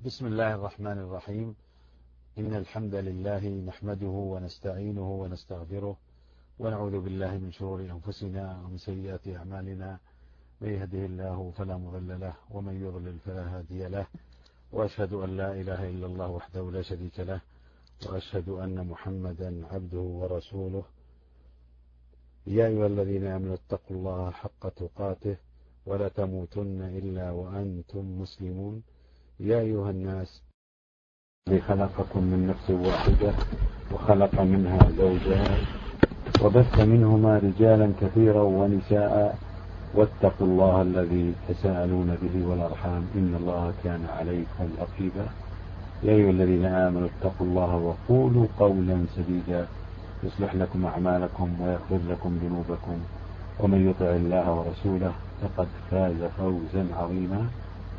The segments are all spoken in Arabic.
بسم الله الرحمن الرحيم. إن الحمد لله نحمده ونستعينه ونستغفره ونعوذ بالله من شرور أنفسنا ومن سيئات أعمالنا، من يهده الله فلا مضل له ومن يضلل فلا هادي له، وأشهد أن لا إله إلا الله وحده لا شريك له، وأشهد أن محمدا عبده ورسوله. يا أيها الذين آمنوا اتقوا الله حق تقاته ولا تموتن إلا وأنتم مسلمون. يا أيها الناس الذي خلقكم من نفس واحدة وخلق منها زوجها وبث منهما رجالا كثيرا ونساء، واتقوا الله الذي تساءلون به والأرحام إن الله كان عليكم رقيبا. يا أيها الذين آمنوا اتقوا الله وقولوا قولا سديدا يصلح لكم أعمالكم ويغفر لكم ذنوبكم، ومن يطع الله ورسوله فقد فاز فوزا عظيما.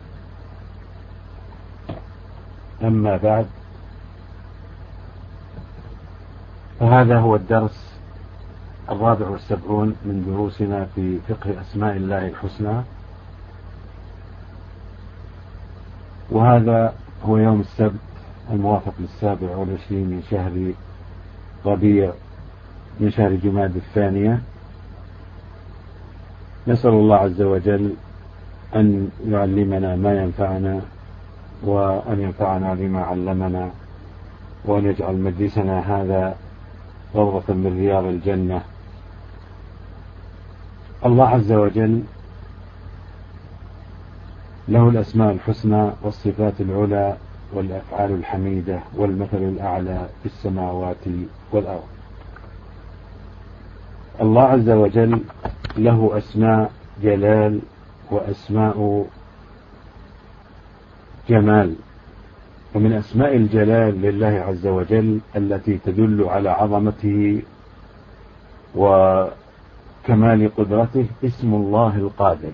أما بعد، فهذا هو الدرس 74 من دروسنا في فقه أسماء الله الحسنى، وهذا هو يوم السبت الموافق 27 من شهر ربيع من شهر جماد الثانية. نسأل الله عز وجل أن يعلمنا ما ينفعنا، وأن ينفعنا بما علمنا، وأن يجعل مجلسنا هذا روضة من رياض الجنة. الله عز وجل له الأسماء الحسنى والصفات العلى والأفعال الحميدة والمثل الأعلى في السماوات والأرض. الله عز وجل له أسماء جلال وأسماء جمال، ومن أسماء الجلال لله عز وجل التي تدل على عظمته وكمال قدرته اسم الله القادر.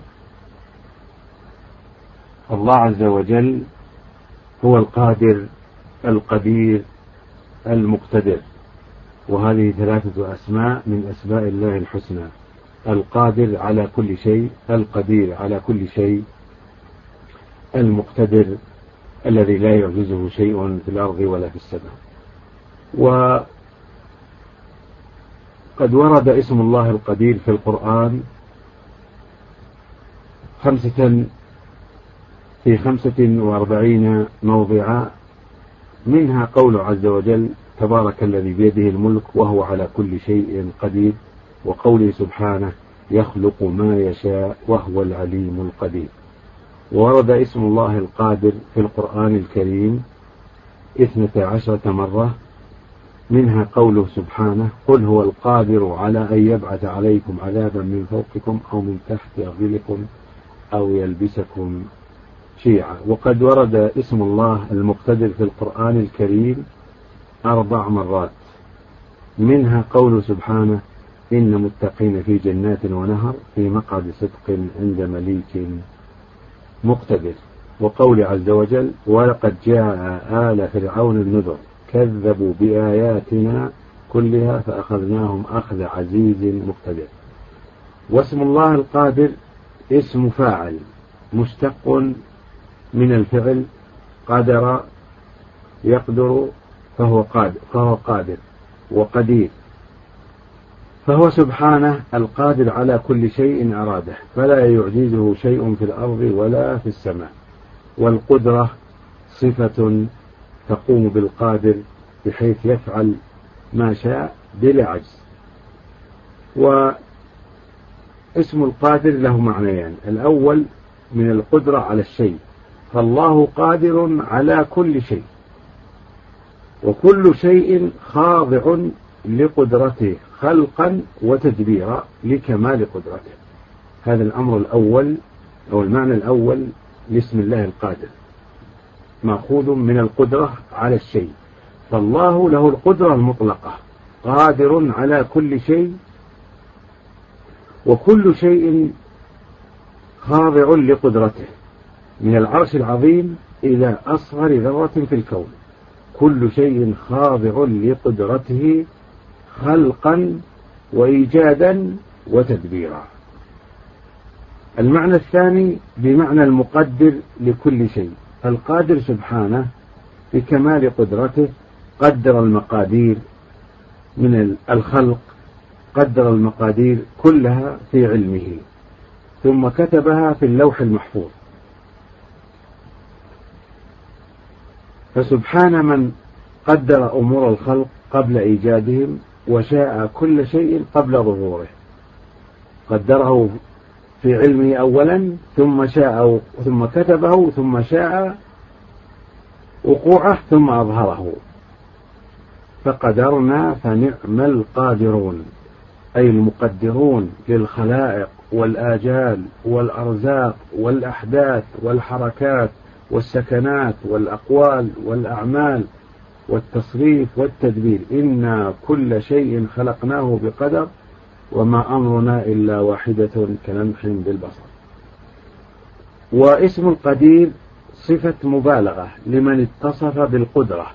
الله عز وجل هو القادر القدير المقتدر، وهذه 3 أسماء من أسماء الله الحسنى: القادر على كل شيء، القدير على كل شيء، المقتدر الذي لا يعجزه شيء في الأرض ولا في السماء. وقد ورد اسم الله القدير في القرآن في 45 موضعا، منها قول عز وجل: تبارك الذي بيده الملك وهو على كل شيء قدير، وقوله سبحانه: يخلق ما يشاء وهو العليم القدير. ورد اسم الله القادر في القرآن الكريم 12 مرة، منها قوله سبحانه: قل هو القادر على أن يبعث عليكم عذابا من فوقكم أو من تحت أرجلكم أو يلبسكم شيعا. وقد ورد اسم الله المقتدر في القرآن الكريم 4 مرات، منها قوله سبحانه: إن متقين في جنات ونهر في مقعد صدق عند مليك مقتدر. وقول عز وجل: ولقد جاء آل فرعون النذر كذبوا بآياتنا كلها فأخذناهم أخذ عزيز مقتدر. واسم الله القادر اسم فاعل مشتق من الفعل قدر يقدر، فهو قادر وقدير، فهو سبحانه القادر على كل شيء أراده، فلا يعجزه شيء في الأرض ولا في السماء. والقدرة صفة تقوم بالقادر بحيث يفعل ما شاء بلا عجز. واسم القادر له معنيان: الأول من القدرة على الشيء، فالله قادر على كل شيء، وكل شيء خاضع لقدرته خلقا وتدبيرا لكمال قدرته. هذا الأمر الأول أو المعنى الأول لاسم الله القادر، مأخوذ من القدرة على الشيء، فالله له القدرة المطلقة، قادر على كل شيء، وكل شيء خاضع لقدرته، من العرش العظيم إلى أصغر ذرة في الكون، كل شيء خاضع لقدرته خلقا وإيجادا وتدبيرا. المعنى الثاني بمعنى المقدر لكل شيء، القادر سبحانه بكمال قدرته قدر المقادير من الخلق، قدر المقادير كلها في علمه ثم كتبها في اللوح المحفوظ. فسبحان من قدر أمور الخلق قبل إيجادهم وشاء كل شيء قبل ظهوره، قدره في علمه أولا ثم شاء ثم كتبه ثم شاء وقوعه ثم أظهره. فقدرنا فنعم القادرون، أي المقدرون للخلائق والآجال والأرزاق والأحداث والحركات والسكنات والأقوال والأعمال والتصريف والتدبير. إنا كل شيء خلقناه بقدر وما أمرنا إلا واحدة كلمح بالبصر. واسم القدير صفة مبالغة لمن اتصف بالقدرة،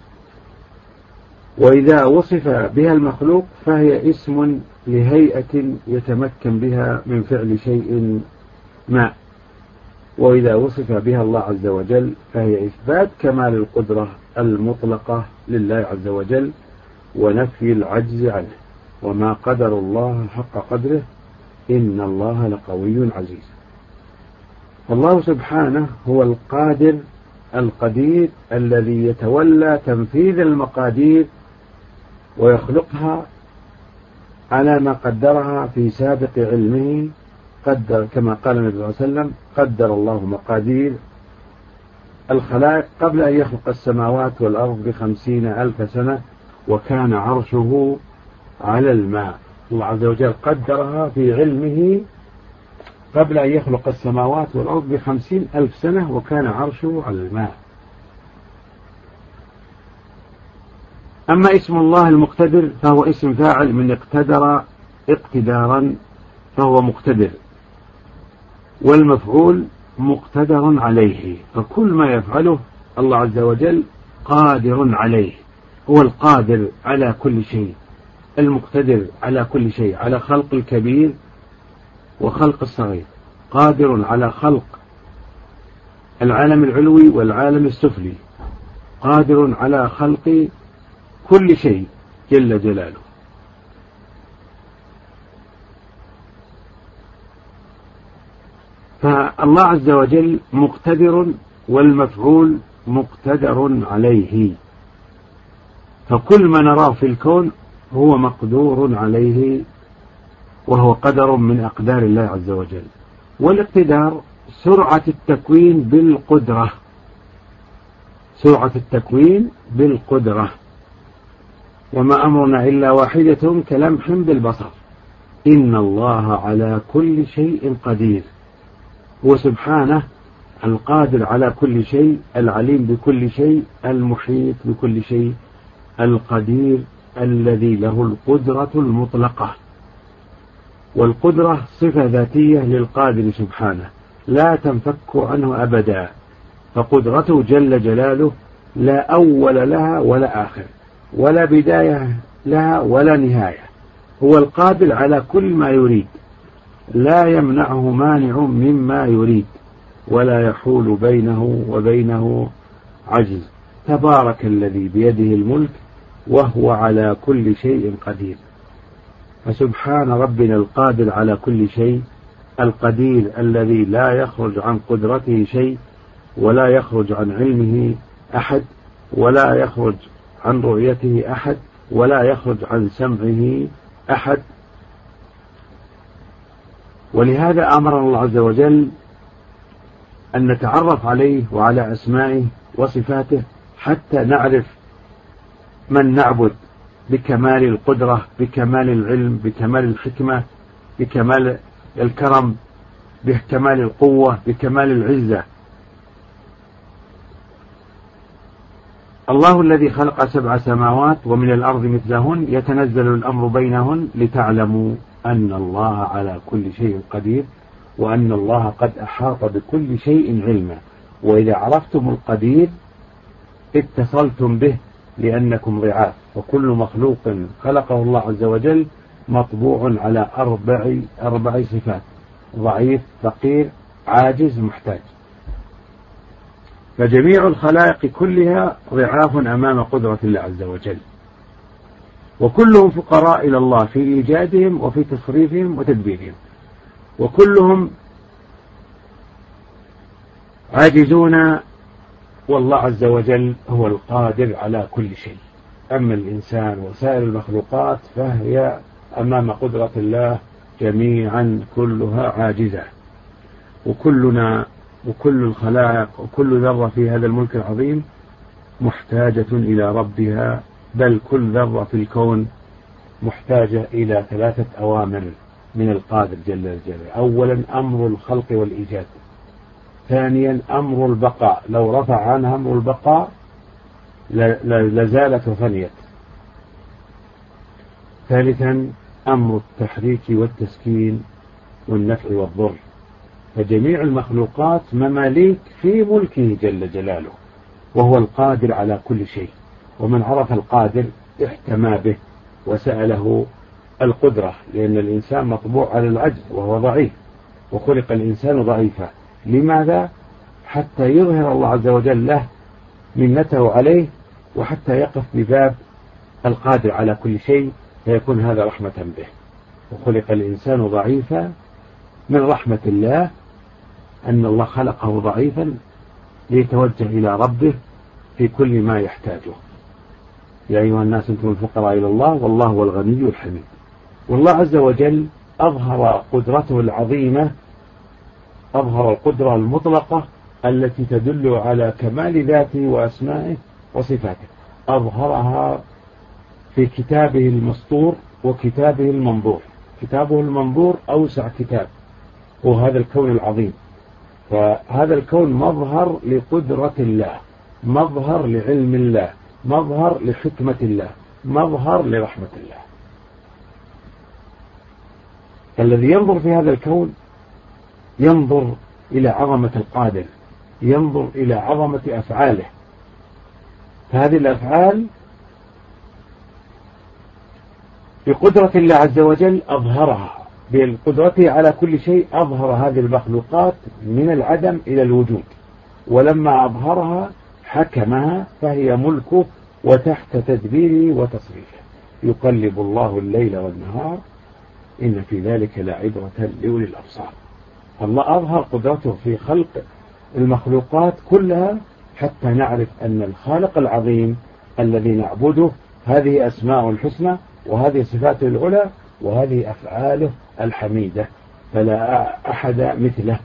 وإذا وصف بها المخلوق فهي اسم لهيئة يتمكن بها من فعل شيء ما، وإذا وصف بها الله عز وجل فهي إثبات كمال القدرة المطلقة لله عز وجل ونفي العجز عنه. وما قدر الله حق قدره إن الله لقوي عزيز. الله سبحانه هو القادر القدير الذي يتولى تنفيذ المقادير ويخلقها على ما قدرها في سابق علمه. قدر كما قال النبي صلى الله عليه وسلم: قدر الله مقادير الخلائق قبل أن يخلق السماوات والأرض ب50,000 سنة وكان عرشه على الماء. الله عز وجل قدرها في علمه قبل أن يخلق السماوات والأرض ب50,000 سنة وكان عرشه على الماء. أما اسم الله المقتدر فهو اسم فاعل من اقتدر اقتدارا فهو مقتدر، والمفعول مقتدر عليه، فكل ما يفعله الله عز وجل قادر عليه. هو القادر على كل شيء، المقتدر على كل شيء، على خلق الكبير وخلق الصغير، قادر على خلق العالم العلوي والعالم السفلي، قادر على خلق كل شيء جل جلاله. فالله عز وجل مقتدر والمفعول مقتدر عليه، فكل ما نراه في الكون هو مقدور عليه وهو قدر من أقدار الله عز وجل. والاقتدار سرعة التكوين بالقدرة، سرعة التكوين بالقدرة. وما أمرنا إلا واحدة كلمح بالبصر. إن الله على كل شيء قدير. وسبحانه القادر على كل شيء، العليم بكل شيء، المحيط بكل شيء، القدير الذي له القدرة المطلقة. والقدرة صفة ذاتية للقادر سبحانه لا تنفك عنه أبدا، فقدرته جل جلاله لا أول لها ولا آخر، ولا بداية لها ولا نهاية. هو القادر على كل ما يريد، لا يمنعه مانع مما يريد، ولا يحول بينه وبينه عجز. تبارك الذي بيده الملك وهو على كل شيء قدير. فسبحان ربنا القادر على كل شيء، القدير الذي لا يخرج عن قدرته شيء، ولا يخرج عن علمه أحد، ولا يخرج عن رؤيته أحد، ولا يخرج عن سمعه أحد. ولهذا أمر الله عز وجل أن نتعرف عليه وعلى أسمائه وصفاته حتى نعرف من نعبد بكمال القدرة، بكمال العلم، بكمال الحكمة، بكمال الكرم، بكمال القوة، بكمال العزة. الله الذي خلق 7 سماوات ومن الأرض مثلهن يتنزل الأمر بينهن لتعلموا أن الله على كل شيء قدير وأن الله قد أحاط بكل شيء علما. وإذا عرفتم القدير اتصلتم به لأنكم رعاة، وكل مخلوق خلقه الله عز وجل مطبوع على 4 صفات: ضعيف، فقير، عاجز، محتاج. فجميع الخلائق كلها ضعاف أمام قدرة الله عز وجل، وكلهم فقراء إلى الله في إيجادهم وفي تصريفهم وتدبيرهم، وكلهم عاجزون، والله عز وجل هو القادر على كل شيء. أما الإنسان وسائر المخلوقات فهي أمام قدرة الله جميعا كلها عاجزة، وكلنا وكل الخلائق وكل ذرة في هذا الملك العظيم محتاجة إلى ربها، بل كل ذرة في الكون محتاجة إلى 3 أوامر من القادر جل جلاله. أولا أمر الخلق والإيجاد، ثانيا أمر البقاء، لو رفع عنها أمر البقاء لزالت وفنيت، ثالثا أمر التحريك والتسكين والنفع والضر. فجميع المخلوقات مماليك في ملكه جل جلاله، وهو القادر على كل شيء، ومن عرف القادر احتمى به وسأله القدرة، لأن الإنسان مطبوع على العجز وهو ضعيف، وخلق الإنسان ضعيفا. لماذا؟ حتى يظهر الله عز وجل له منته عليه، وحتى يقف بباب القادر على كل شيء، فيكون هذا رحمة به. وخلق الإنسان ضعيفا، من رحمة الله أن الله خلقه ضعيفا ليتوجه إلى ربه في كل ما يحتاجه. يا أيها الناس أنتم الفقراء إلى الله والله هو الغني الحميد. والله عز وجل أظهر قدرته العظيمة، أظهر القدرة المطلقة التي تدل على كمال ذاته وأسمائه وصفاته، أظهرها في كتابه المسطور وكتابه المنظور. كتابه المنظور أوسع كتاب، وهذا الكون العظيم، فهذا الكون مظهر لقدرة الله، مظهر لعلم الله، مظهر لحكمة الله، مظهر لرحمة الله. فالذي ينظر في هذا الكون ينظر إلى عظمة القادر، ينظر إلى عظمة أفعاله. فهذه الأفعال بقدرة الله عز وجل أظهرها، بقدرته على كل شيء أظهر هذه المخلوقات من العدم إلى الوجود، ولما أظهرها حكمها فهي ملكه وتحت تدبيره وتصريفه. يقلب الله الليل والنهار إن في ذلك لعبرة لأولي الأبصار. الله أظهر قدرته في خلق المخلوقات كلها حتى نعرف أن الخالق العظيم الذي نعبده هذه أسماء الحسنى، وهذه صفاته العلى، وهذه أفعاله الحميدة، فلا أحد مثله،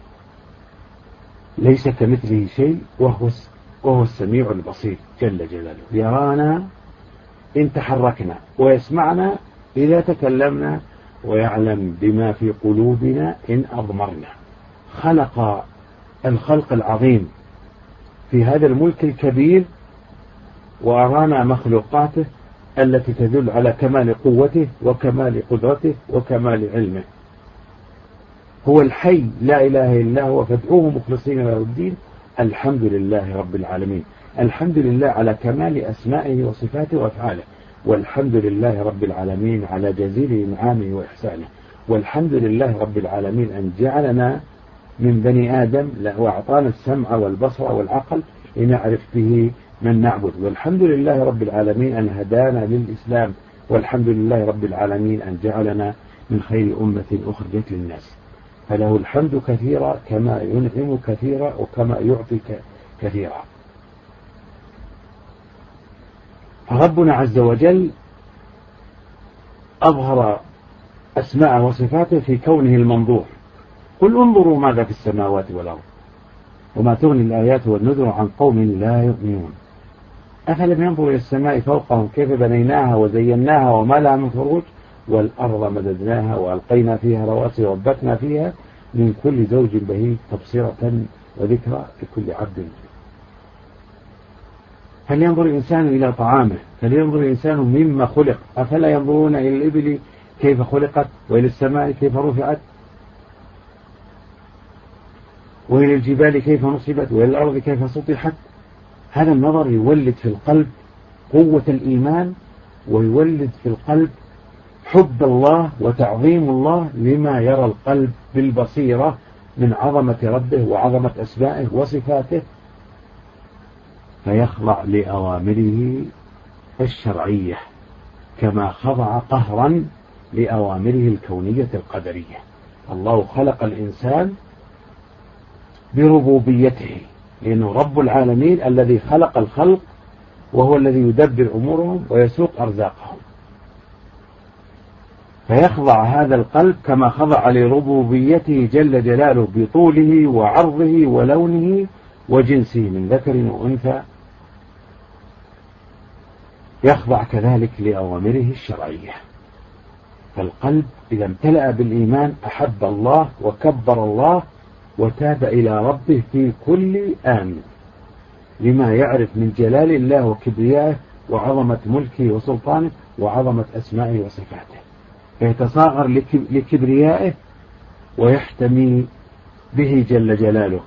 ليس كمثله شيء، وهو السميع البصير جل جلاله. يرانا إن تحركنا، ويسمعنا إذا تكلمنا، ويعلم بما في قلوبنا إن أضمرنا. خلق الخلق العظيم في هذا الملك الكبير، وأرانا مخلوقاته التي تدل على كمال قوته وكمال قدرته وكمال علمه. هو الحي لا إله إلا هو فادعوه مخلصين له الدين، الحمد لله رب العالمين. الحمد لله على كمال أسمائه وصفاته وأفعاله، والحمد لله رب العالمين على جزيل إنعامه وإحسانه، والحمد لله رب العالمين أن جعلنا من بني آدم وأعطانا السمع والبصر والعقل لنعرف به من نعبد، والحمد لله رب العالمين أن هدانا للإسلام، والحمد لله رب العالمين أن جعلنا من خير أمة أخرجت للناس. فله الحمد كثيرا كما ينعم كثيرا وكما يعطي كثيرا. فربنا عز وجل أظهر أسماء وصفاته في كونه المنظور. قل انظروا ماذا في السماوات والأرض وما تغني الآيات والنذر عن قوم لا يؤمنون أفلم ينظروا إلى السماء فوقهم كيف بنيناها وزيناها وما لها من فروج والأرض مددناها وألقينا فيها رواسي وبثنا فيها من كل زوج بهيج تبصرة وذكرى لكل عبد. فلينظر الإنسان إلى طعامه، فلينظر الإنسان مما خلق، أفلا ينظرون إلى الإبل كيف خلقت وإلى السماء كيف رفعت وإلى الجبال كيف نصبت وإلى الأرض كيف سطحت. هذا النظر يولد في القلب قوة الإيمان، ويولد في القلب حب الله وتعظيم الله لما يرى القلب بالبصيرة من عظمة ربه وعظمة أسمائه وصفاته فيخضع لأوامره الشرعية كما خضع قهرا لأوامره الكونية القدرية. الله خلق الإنسان بربوبيته، لأنه رب العالمين الذي خلق الخلق، وهو الذي يدبر أمورهم ويسوق أرزاقهم، فيخضع هذا القلب كما خضع لربوبيته جل جلاله بطوله وعرضه ولونه وجنسه من ذكر وأنثى، يخضع كذلك لأوامره الشرعية. فالقلب إذا امتلأ بالإيمان أحب الله وكبر الله وتاب إلى ربه في كل آن، لما يعرف من جلال الله وكبريائه وعظمة ملكه وسلطانه وعظمة أسمائه وصفاته، فيتصاغر لكبريائه ويحتمي به جل جلاله،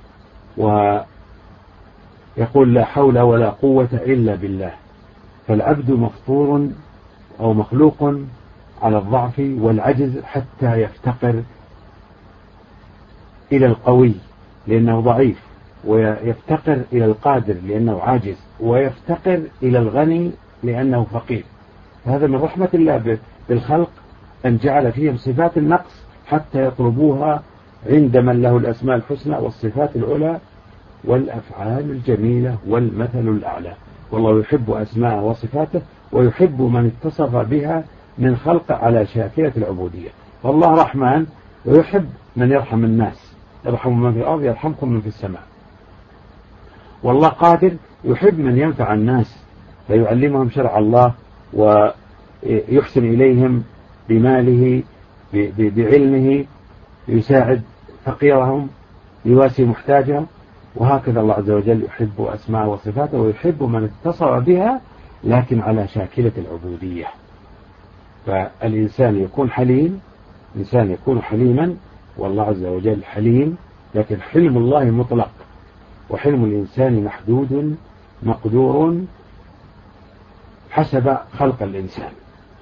ويقول لا حول ولا قوة إلا بالله. فالعبد مفطور أو مخلوق على الضعف والعجز حتى يفتقر إلى القوي لأنه ضعيف، ويفتقر إلى القادر لأنه عاجز، ويفتقر إلى الغني لأنه فقير. هذا من رحمة الله بالخلق أن جعل فيهم صفات النقص حتى يطلبوها عند من له الأسماء الحسنى والصفات العلى والأفعال الجميلة والمثل الأعلى. والله يحب أسماءه وصفاته ويحب من اتصف بها من خلق على شاكلة العبودية. فالله رحمن ويحب من يرحم الناس، يرحم من في الأرض يرحمكم من في السماء. والله قادر يحب من ينفع الناس فيعلمهم شرع الله ويحسن إليهم بماله بعلمه، يساعد فقيرهم يواسي محتاجهم. وهكذا الله عز وجل يحب أسماء وصفاته ويحب من اتصف بها لكن على شاكلة العبودية. فالإنسان يكون حليم، إنسان يكون حليما والله عز وجل حليم، لكن حلم الله مطلق وحلم الإنسان محدود مقدور حسب خلق الإنسان.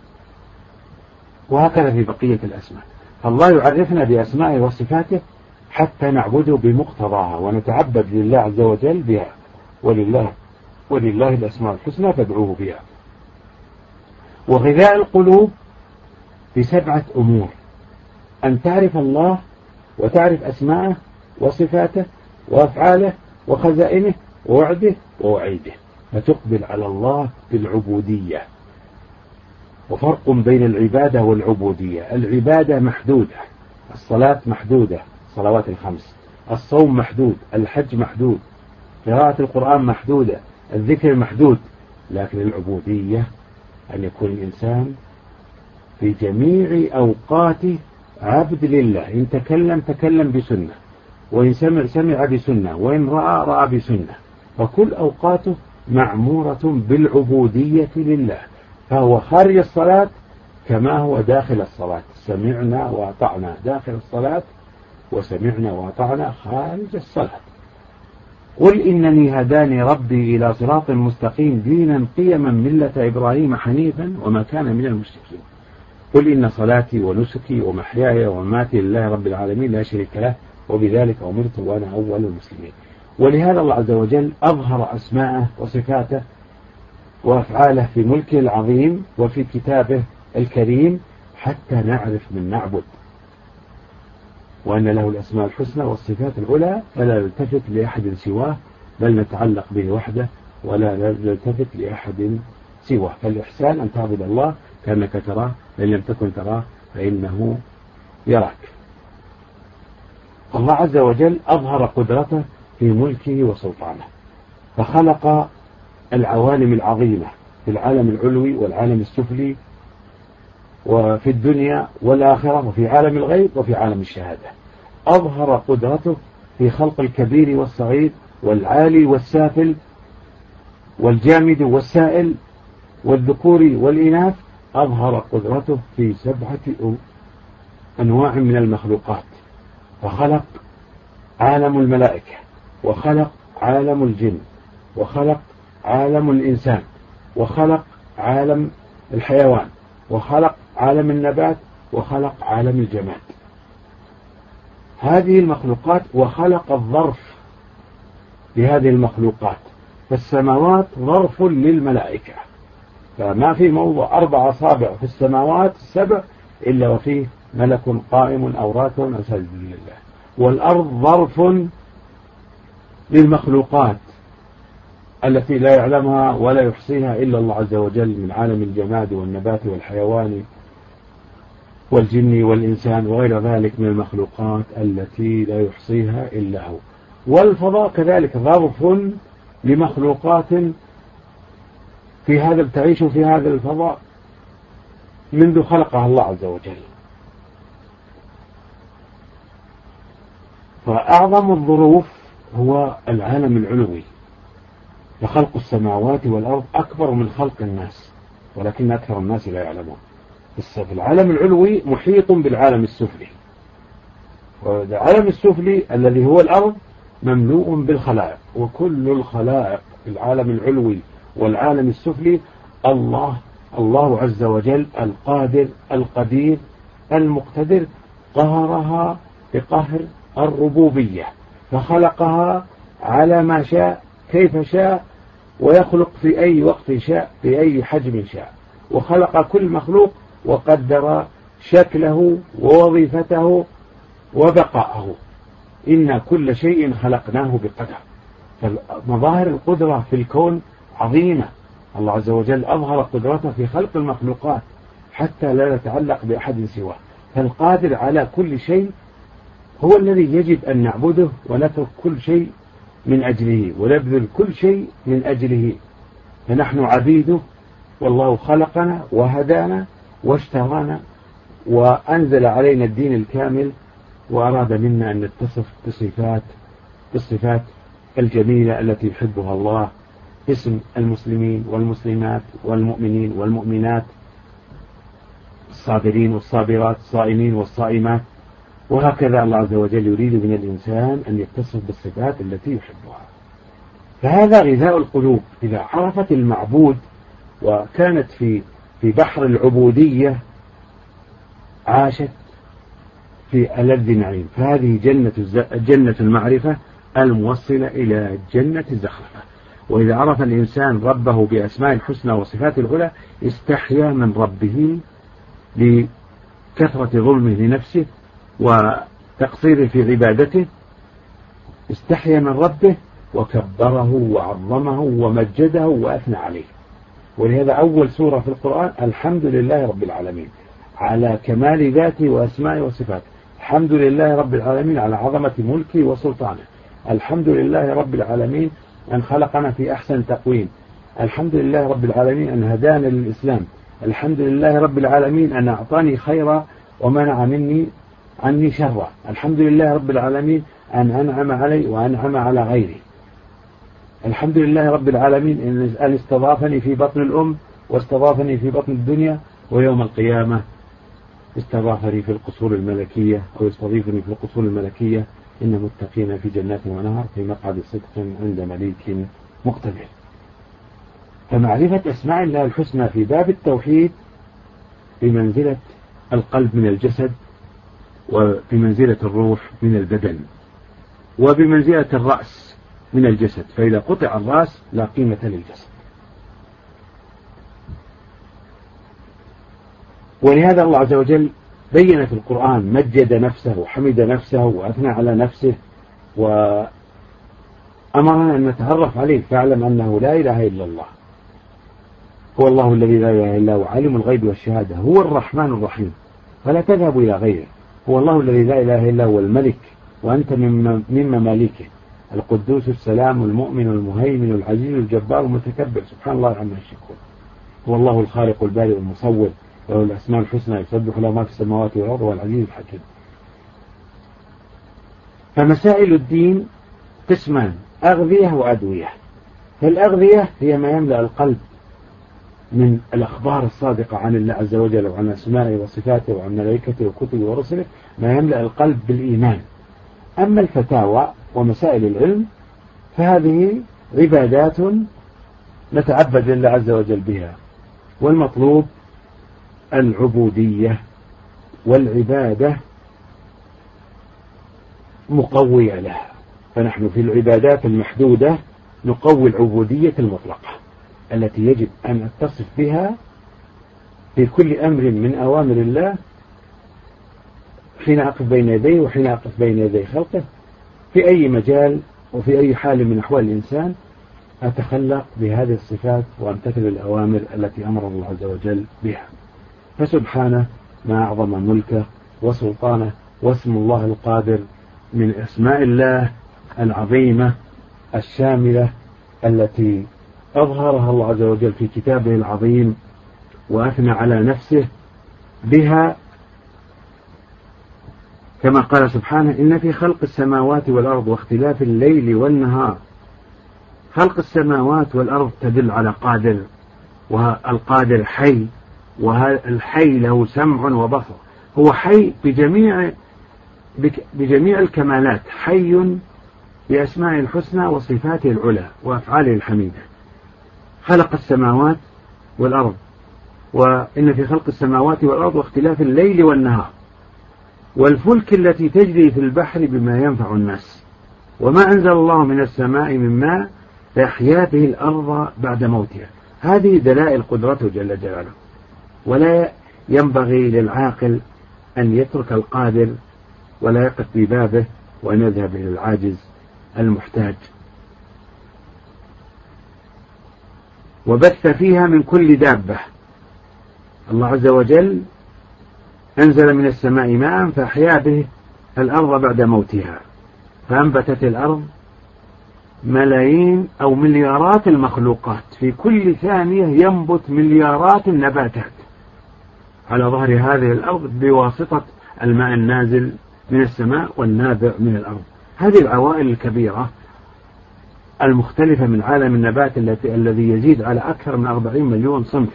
وهكذا في بقية الأسماء، فالله يعرفنا بأسمائه وصفاته حتى نعبده بمقتضاها ونتعبد لله عز وجل بها، ولله الأسماء الحسنى فادعوه بها. وغذاء القلوب ب7 أمور: أن تعرف الله وتعرف أسماءه وصفاته وأفعاله وخزائنه ووعده ووعيده، فتقبل على الله بالعبودية. وفرق بين العبادة والعبودية: العبادة محدودة، الصلاة محدودة، صلوات ال5، الصوم محدود، الحج محدود، قراءة القرآن محدودة، الذكر محدود. لكن العبودية أن يكون الإنسان في جميع أوقاته عبد لله، إن تكلم بسنة، وإن سمع بسنة، وإن رأى بسنة، فكل أوقاته معمورة بالعبودية لله. فهو خارج الصلاة كما هو داخل الصلاة، سمعنا وأطعنا داخل الصلاة وسمعنا وأطعنا خارج الصلاة. قل إنني هداني ربي إلى صراط مستقيم دينا قيما ملة إبراهيم حنيفا وما كان من المشركين. قل إن صلاتي ونسكي ومحياي ومماتي لله رب العالمين لا شريك له وبذلك أمرت وأنا أول المسلمين. ولهذا الله عز وجل أظهر أسماءه وصفاته وأفعاله في ملكه العظيم وفي كتابه الكريم حتى نعرف من نعبد، وأن له الأسماء الحسنى والصفات العلى، فلا نلتفت لأحد سواه بل نتعلق به وحده ولا نلتفت لأحد سواه. فالإحسان أن تعبد الله كأنك تراه، فإن لم تكن تراه فإنه يراك. الله عز وجل أظهر قدرته في ملكه وسلطانه، فخلق العوالم العظيمة في العالم العلوي والعالم السفلي وفي الدنيا والآخرة وفي عالم الغيب وفي عالم الشهادة. أظهر قدرته في خلق الكبير والصغير والعالي والسافل والجامد والسائل والذكور والإناث. أظهر قدرته في 7 أنواع من المخلوقات، فخلق عالم الملائكة، وخلق عالم الجن، وخلق عالم الإنسان، وخلق عالم الحيوان، وخلق عالم النبات، وخلق عالم الجماد. هذه المخلوقات، وخلق الظرف لهذه المخلوقات، فالسماوات ظرف للملائكة، فما في موضع 4 أصابع في السماوات السبع إلا وفيه ملك قائم أو راكع أو ساجد لله. والأرض ظرف للمخلوقات التي لا يعلمها ولا يحصيها إلا الله عز وجل من عالم الجماد والنبات والحيوان والجن والإنسان وغير ذلك من المخلوقات التي لا يحصيها إلا هو. والفضاء كذلك ظرف لمخلوقات تعيش في هذا الفضاء منذ خلقها الله عز وجل. فأعظم الظروف هو العالم العلوي، فخلق السماوات والأرض أكبر من خلق الناس، ولكن أكثر الناس لا يعلمون. العالم العلوي محيط بالعالم السفلي، والعالم السفلي الذي هو الأرض مملوء بالخلائق، وكل الخلائق في العالم العلوي والعالم السفلي الله عز وجل القادر القدير المقتدر قهرها بقهر الربوبية، فخلقها على ما شاء كيف شاء، ويخلق في أي وقت شاء في أي حجم شاء، وخلق كل مخلوق وقدر شكله ووظيفته وبقاءه. إن كل شيء خلقناه بقدر. فمظاهر القدرة في الكون عظيمة. الله عز وجل أظهر قدرته في خلق المخلوقات حتى لا نتعلق بأحد سواه. فالقادر على كل شيء هو الذي يجب أن نعبده ونترك كل شيء من أجله ونبذل كل شيء من أجله، فنحن عبيده، والله خلقنا وهدانا واشترانا وأنزل علينا الدين الكامل، وأراد منا أن نتصف بالصفات الجميلة التي يحبها الله، اسم المسلمين والمسلمات والمؤمنين والمؤمنات، الصابرين والصابرات، الصائمين والصائمات، وهكذا الله عز وجل يريد من الإنسان أن يتصف بالصفات التي يحبها. فهذا غذاء القلوب. إذا عرفت المعبود وكانت في بحر العبودية عاشت في ألذ نعيم، فهذه جنة المعرفة الموصلة إلى جنة الزخرفة. وإذا عرف الإنسان ربه بأسماء الحسنى وصفات العلى استحيا من ربه لكثرة ظلمه لنفسه وتقصيره في عبادته، استحيا من ربه وكبره وعظمه ومجده وأثنى عليه. ولهذا أول سورة في القرآن الحمد لله رب العالمين على كمال ذاته وأسمائه وصفاته. الحمد لله رب العالمين على عظمة ملكه وسلطانه. الحمد لله رب العالمين أن خلقنا في أحسن تقويم. الحمد لله رب العالمين أن هدانا للإسلام. الحمد لله رب العالمين أن أعطاني خيرا ومنع عني شرا. الحمد لله رب العالمين أن أنعم علي وأنعم على غيري. الحمد لله رب العالمين أن استضافني في بطن الأم واستضافني في بطن الدنيا، ويوم القيامة استضافني في القصور الملكية أو يستضيفني في القصور الملكية. إن متقين في جنات ونهر في مقعد صدق عند مليك مقتدر. فمعرفة أسماء الله الحسنى في باب التوحيد بمنزلة القلب من الجسد، وبمنزلة الروح من البدن، وبمنزلة الرأس من الجسد، فإذا قطع الرأس لا قيمة للجسد. ولهذا الله عز وجل بين في القرآن، مجد نفسه وحمد نفسه وأثنى على نفسه وأمرنا أن نتعرف عليه، فاعلم أنه لا إله إلا الله، هو الله الذي لا إله إلا هو عالم الغيب والشهادة، هو الرحمن الرحيم فلا تذهب إلى غيره، هو الله الذي لا إله إلا هو الملك وأنت من مماليكه، القدوس السلام المؤمن المهيمن العزيز الجبار المتكبر سبحان الله عما يشركون، هو الله الخالق البارئ المصور له الأسماء الحسنى يسبح له ما في السماوات والأرض وهو العزيز الحكيم. فمسائل الدين قسمان، أغذية وأدوية. فالأغذية هي ما يملأ القلب من الأخبار الصادقة عن الله عز وجل وعن أسمائه وصفاته وعن ملائكته وكتبه ورسله، ما يملأ القلب بالإيمان. أما الفتاوى ومسائل العلم فهذه عبادات نتعبد لله عز وجل بها، والمطلوب العبودية والعبادة مقوية لها. فنحن في العبادات المحدودة نقوي العبودية المطلقة التي يجب أن أتصف بها في كل أمر من أوامر الله حين أقف بين يديه وحين أقف بين يدي خلقه في أي مجال وفي أي حال من أحوال الإنسان، أتخلق بهذه الصفات وأمتثل الأوامر التي أمر الله عز وجل بها. فسبحانه ما أعظم ملكه وسلطانه، واسم الله القادر من أسماء الله العظيمة الشاملة التي أظهرها الله عز وجل في كتابه العظيم وأثنى على نفسه بها، كما قال سبحانه: إن في خلق السماوات والأرض واختلاف الليل والنهار. خلق السماوات والأرض تدل على قادر، والقادر حي، والحي له سمع وبصر، هو حي بجميع الكمالات، حي بأسماء الحسنى وصفاته العلى وأفعاله الحميدة. خلق السماوات والأرض، وإن في خلق السماوات والأرض واختلاف الليل والنهار، والفلك التي تجري في البحر بما ينفع الناس، وما أنزل الله من السماء من ماء فأحيا به الأرض بعد موتها. هذه دلائل قدرته جل جلاله، ولا ينبغي للعاقل أن يترك القادر ولا يقف ببابه وأن يذهب إلى العاجز المحتاج. وبث فيها من كل دابة. الله عز وجل أنزل من السماء ماء فأحيا به الأرض بعد موتها، فأنبتت الأرض ملايين أو مليارات المخلوقات، في كل ثانية ينبت مليارات النباتات على ظهر هذه الأرض بواسطة الماء النازل من السماء والنابع من الأرض. هذه العوائل الكبيرة المختلفة من عالم النبات الذي يزيد على أكثر من 40 مليون صنف،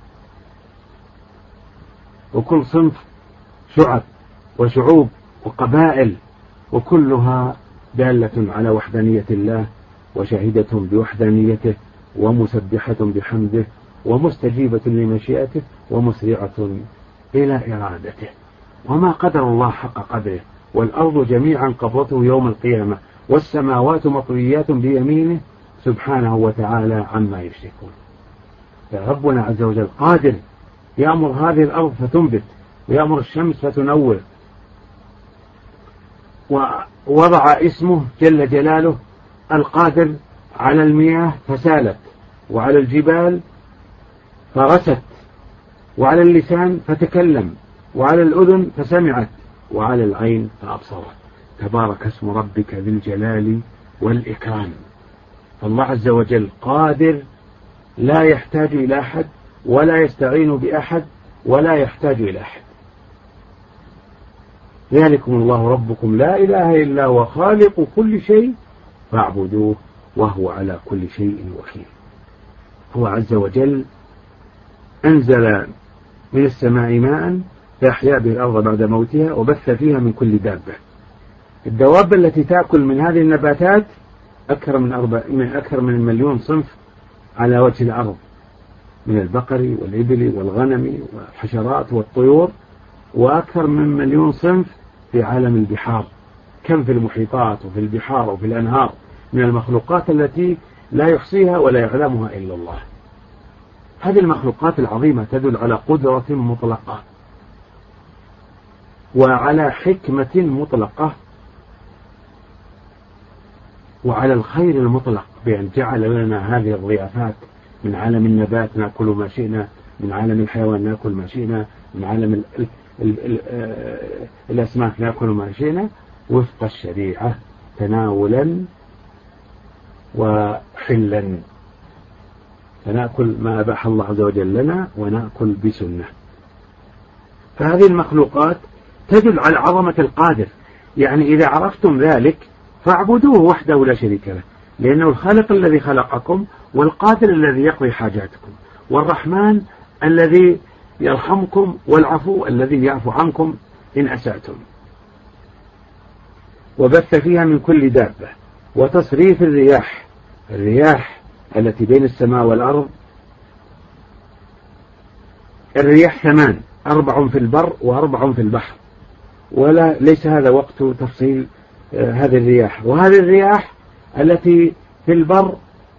وكل صنف شعب وشعوب وقبائل، وكلها دالة على وحدانية الله وشاهدة بوحدانيته ومسبحة بحمده ومستجيبة لمشيئته ومسرعة إلى إرادته. وما قدر الله حق قدره، والأرض جميعا قبضته يوم القيامة، والسماوات مطويات بيمينه سبحانه وتعالى عما يشركون. ربنا عز وجل قادر يأمر هذه الأرض فتنبت، ويأمر الشمس فتنور، ووضع اسمه جل جلاله القادر على المياه فسالت، وعلى الجبال فرست، وعلى اللسان فتكلم، وعلى الأذن فسمعت، وعلى العين فأبصرت. تبارك اسم ربك ذي الجلال والإكرام. فالله عز وجل قادر لا يحتاج إلى أحد ولا يستعين بأحد ولا يحتاج إلى أحد. ذلكم الله ربكم لا إله إلا هو خالق كل شيء فاعبدوه وهو على كل شيء وكيل. هو عز وجل أنزل من السماء ماء فأحيا به الأرض بعد موتها وبث فيها من كل دابة. الدواب التي تأكل من هذه النباتات أكثر من 1,000,000 صنف على وجه الأرض، من البقر والإبل والغنم والحشرات والطيور، وأكثر من 1,000,000 صنف في عالم البحار. كم في المحيطات وفي البحار وفي الأنهار من المخلوقات التي لا يحصيها ولا يعلمها إلا الله. هذه المخلوقات العظيمة تدل على قدرة مطلقة وعلى حكمة مطلقة وعلى الخير المطلق، بأن جعل لنا هذه الضيافات من عالم النبات نأكل ما شئنا، من عالم الحيوان نأكل ما شئنا، من عالم الأسماك نأكل ما شئنا، وفق الشريعة تناولا وحلا، فنأكل ما أباح الله عز وجل لنا ونأكل بسنة. فهذه المخلوقات تدل على عظمة القادر. يعني إذا عرفتم ذلك فاعبدوه وحده لا شريك له، لأنه الخالق الذي خلقكم، والقادر الذي يقضي حاجاتكم، والرحمن الذي يرحمكم، والعفو الذي يعفو عنكم إن أسأتم. وبث فيها من كل دابة. وتصريف الرياح التي بين السماء والأرض. الرياح 8، 4 في البر و4 في البحر، ولا ليس هذا وقت تفصيل هذه الرياح. وهذه الرياح التي في البر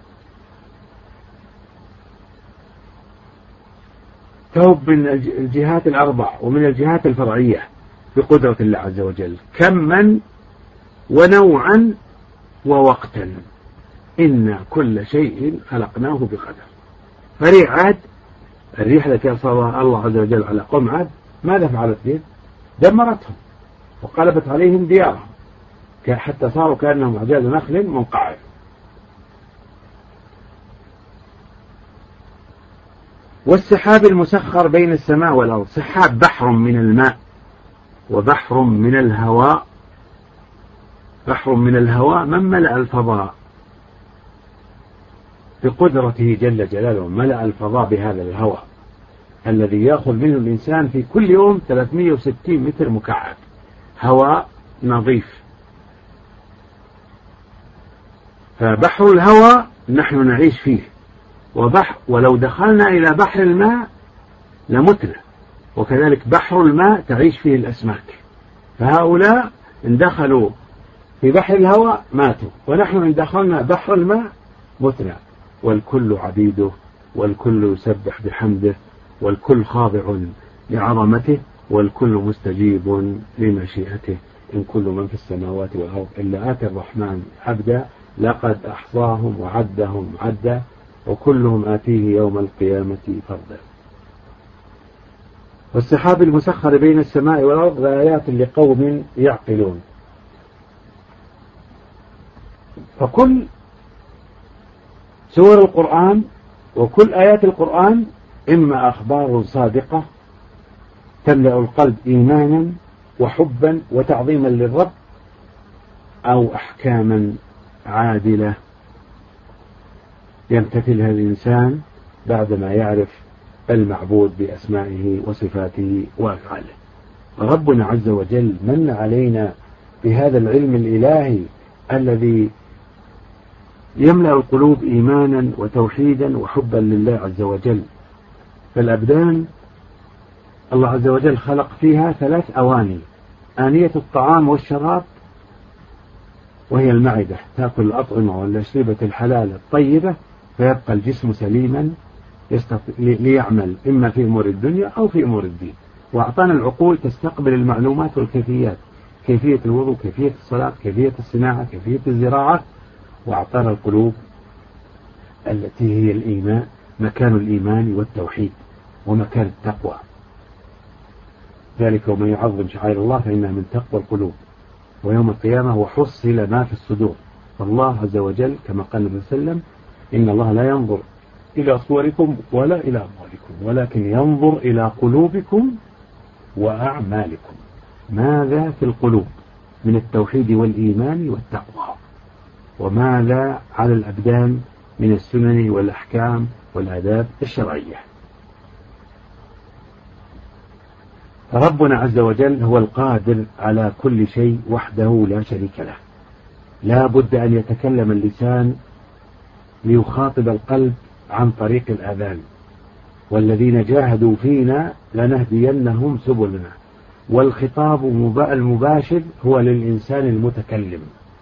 فهو من الجهات الأربع ومن الجهات الفرعية بقدرة الله عز وجل، كما ونوعا ووقتا، إن كل شيء خلقناه بقدر. فريح عاد، الريح التي أرسلها الله عز وجل على قوم عاد ماذا فعلت بهم؟ دمرتهم وقلبت عليهم ديارهم حتى صاروا كأنهم أعجاز نخل منقعر. والسحاب المسخر بين السماء والأرض، سحاب بحر من الماء وبحر من الهواء، بحر من الهواء من ملأ الفضاء بقدرته جل جلاله، ملأ الفضاء بهذا الهواء الذي يأخذ منه الإنسان في كل يوم 360 متر مكعب هواء نظيف. فبحر الهواء نحن نعيش فيه، ولو دخلنا إلى بحر الماء لمتنا، وكذلك بحر الماء تعيش فيه الأسماك. فهؤلاء إن دخلوا في بحر الهواء ماتوا، ونحن إن دخلنا بحر الماء متنا. والكل عبيده، والكل يسبح بحمده، والكل خاضع لعظمته، والكل مستجيب لمشيئته. إن كل من في السماوات والأرض إلا آتي الرحمن عبدا لقد أحصاهم وعدهم عدا وكلهم آتيه يوم القيامة فردا. والسحاب المسخر بين السماء والأرض آيات لقوم يعقلون. فكل سور القرآن وكل آيات القرآن إما أخبار صادقة تملأ القلب إيمانا وحبا وتعظيما للرب، أو أحكاما عادلة يمتثلها الإنسان بعدما يعرف المعبود بأسمائه وصفاته وأفعاله. ربنا عز وجل من علينا بهذا العلم الإلهي الذي يملأ القلوب إيمانا وتوحيدا وحبا لله عز وجل. فالأبدان الله عز وجل خلق فيها 3 أواني: آنية الطعام والشراب وهي المعدة تأكل الأطعمة والأشربة الحلال الطيبة، فيبقى الجسم سليما ليعمل إما في أمور الدنيا أو في أمور الدين. وأعطانا العقول تستقبل المعلومات والكيفيات، كيفية الوضوء، كيفية الصلاة، كيفية الصناعة، كيفية الزراعة. وأعطانا القلوب التي هي الإيمان، مكان الإيمان والتوحيد ومكان التقوى. ذلك ومن يعظم شعائر الله فإنها من تقوى القلوب. ويوم القيامة وحصل ما في الصدور. فالله عز وجل كما قال النبي صلى الله عليه وسلم: إن الله لا ينظر إلى صوركم ولا إلى أموالكم ولكن ينظر إلى قلوبكم وأعمالكم. ماذا في القلوب من التوحيد والإيمان والتقوى، وماذا على الأبدان من السنن والأحكام والآداب الشرعية. ربنا عز وجل هو القادر على كل شيء وحده لا شريك له. لا بد أن يتكلم اللسان ليخاطب القلب عن طريق الآذان. والذين جاهدوا فينا لنهدينهم سبلنا. والخطاب المباشر هو للإنسان المتكلم.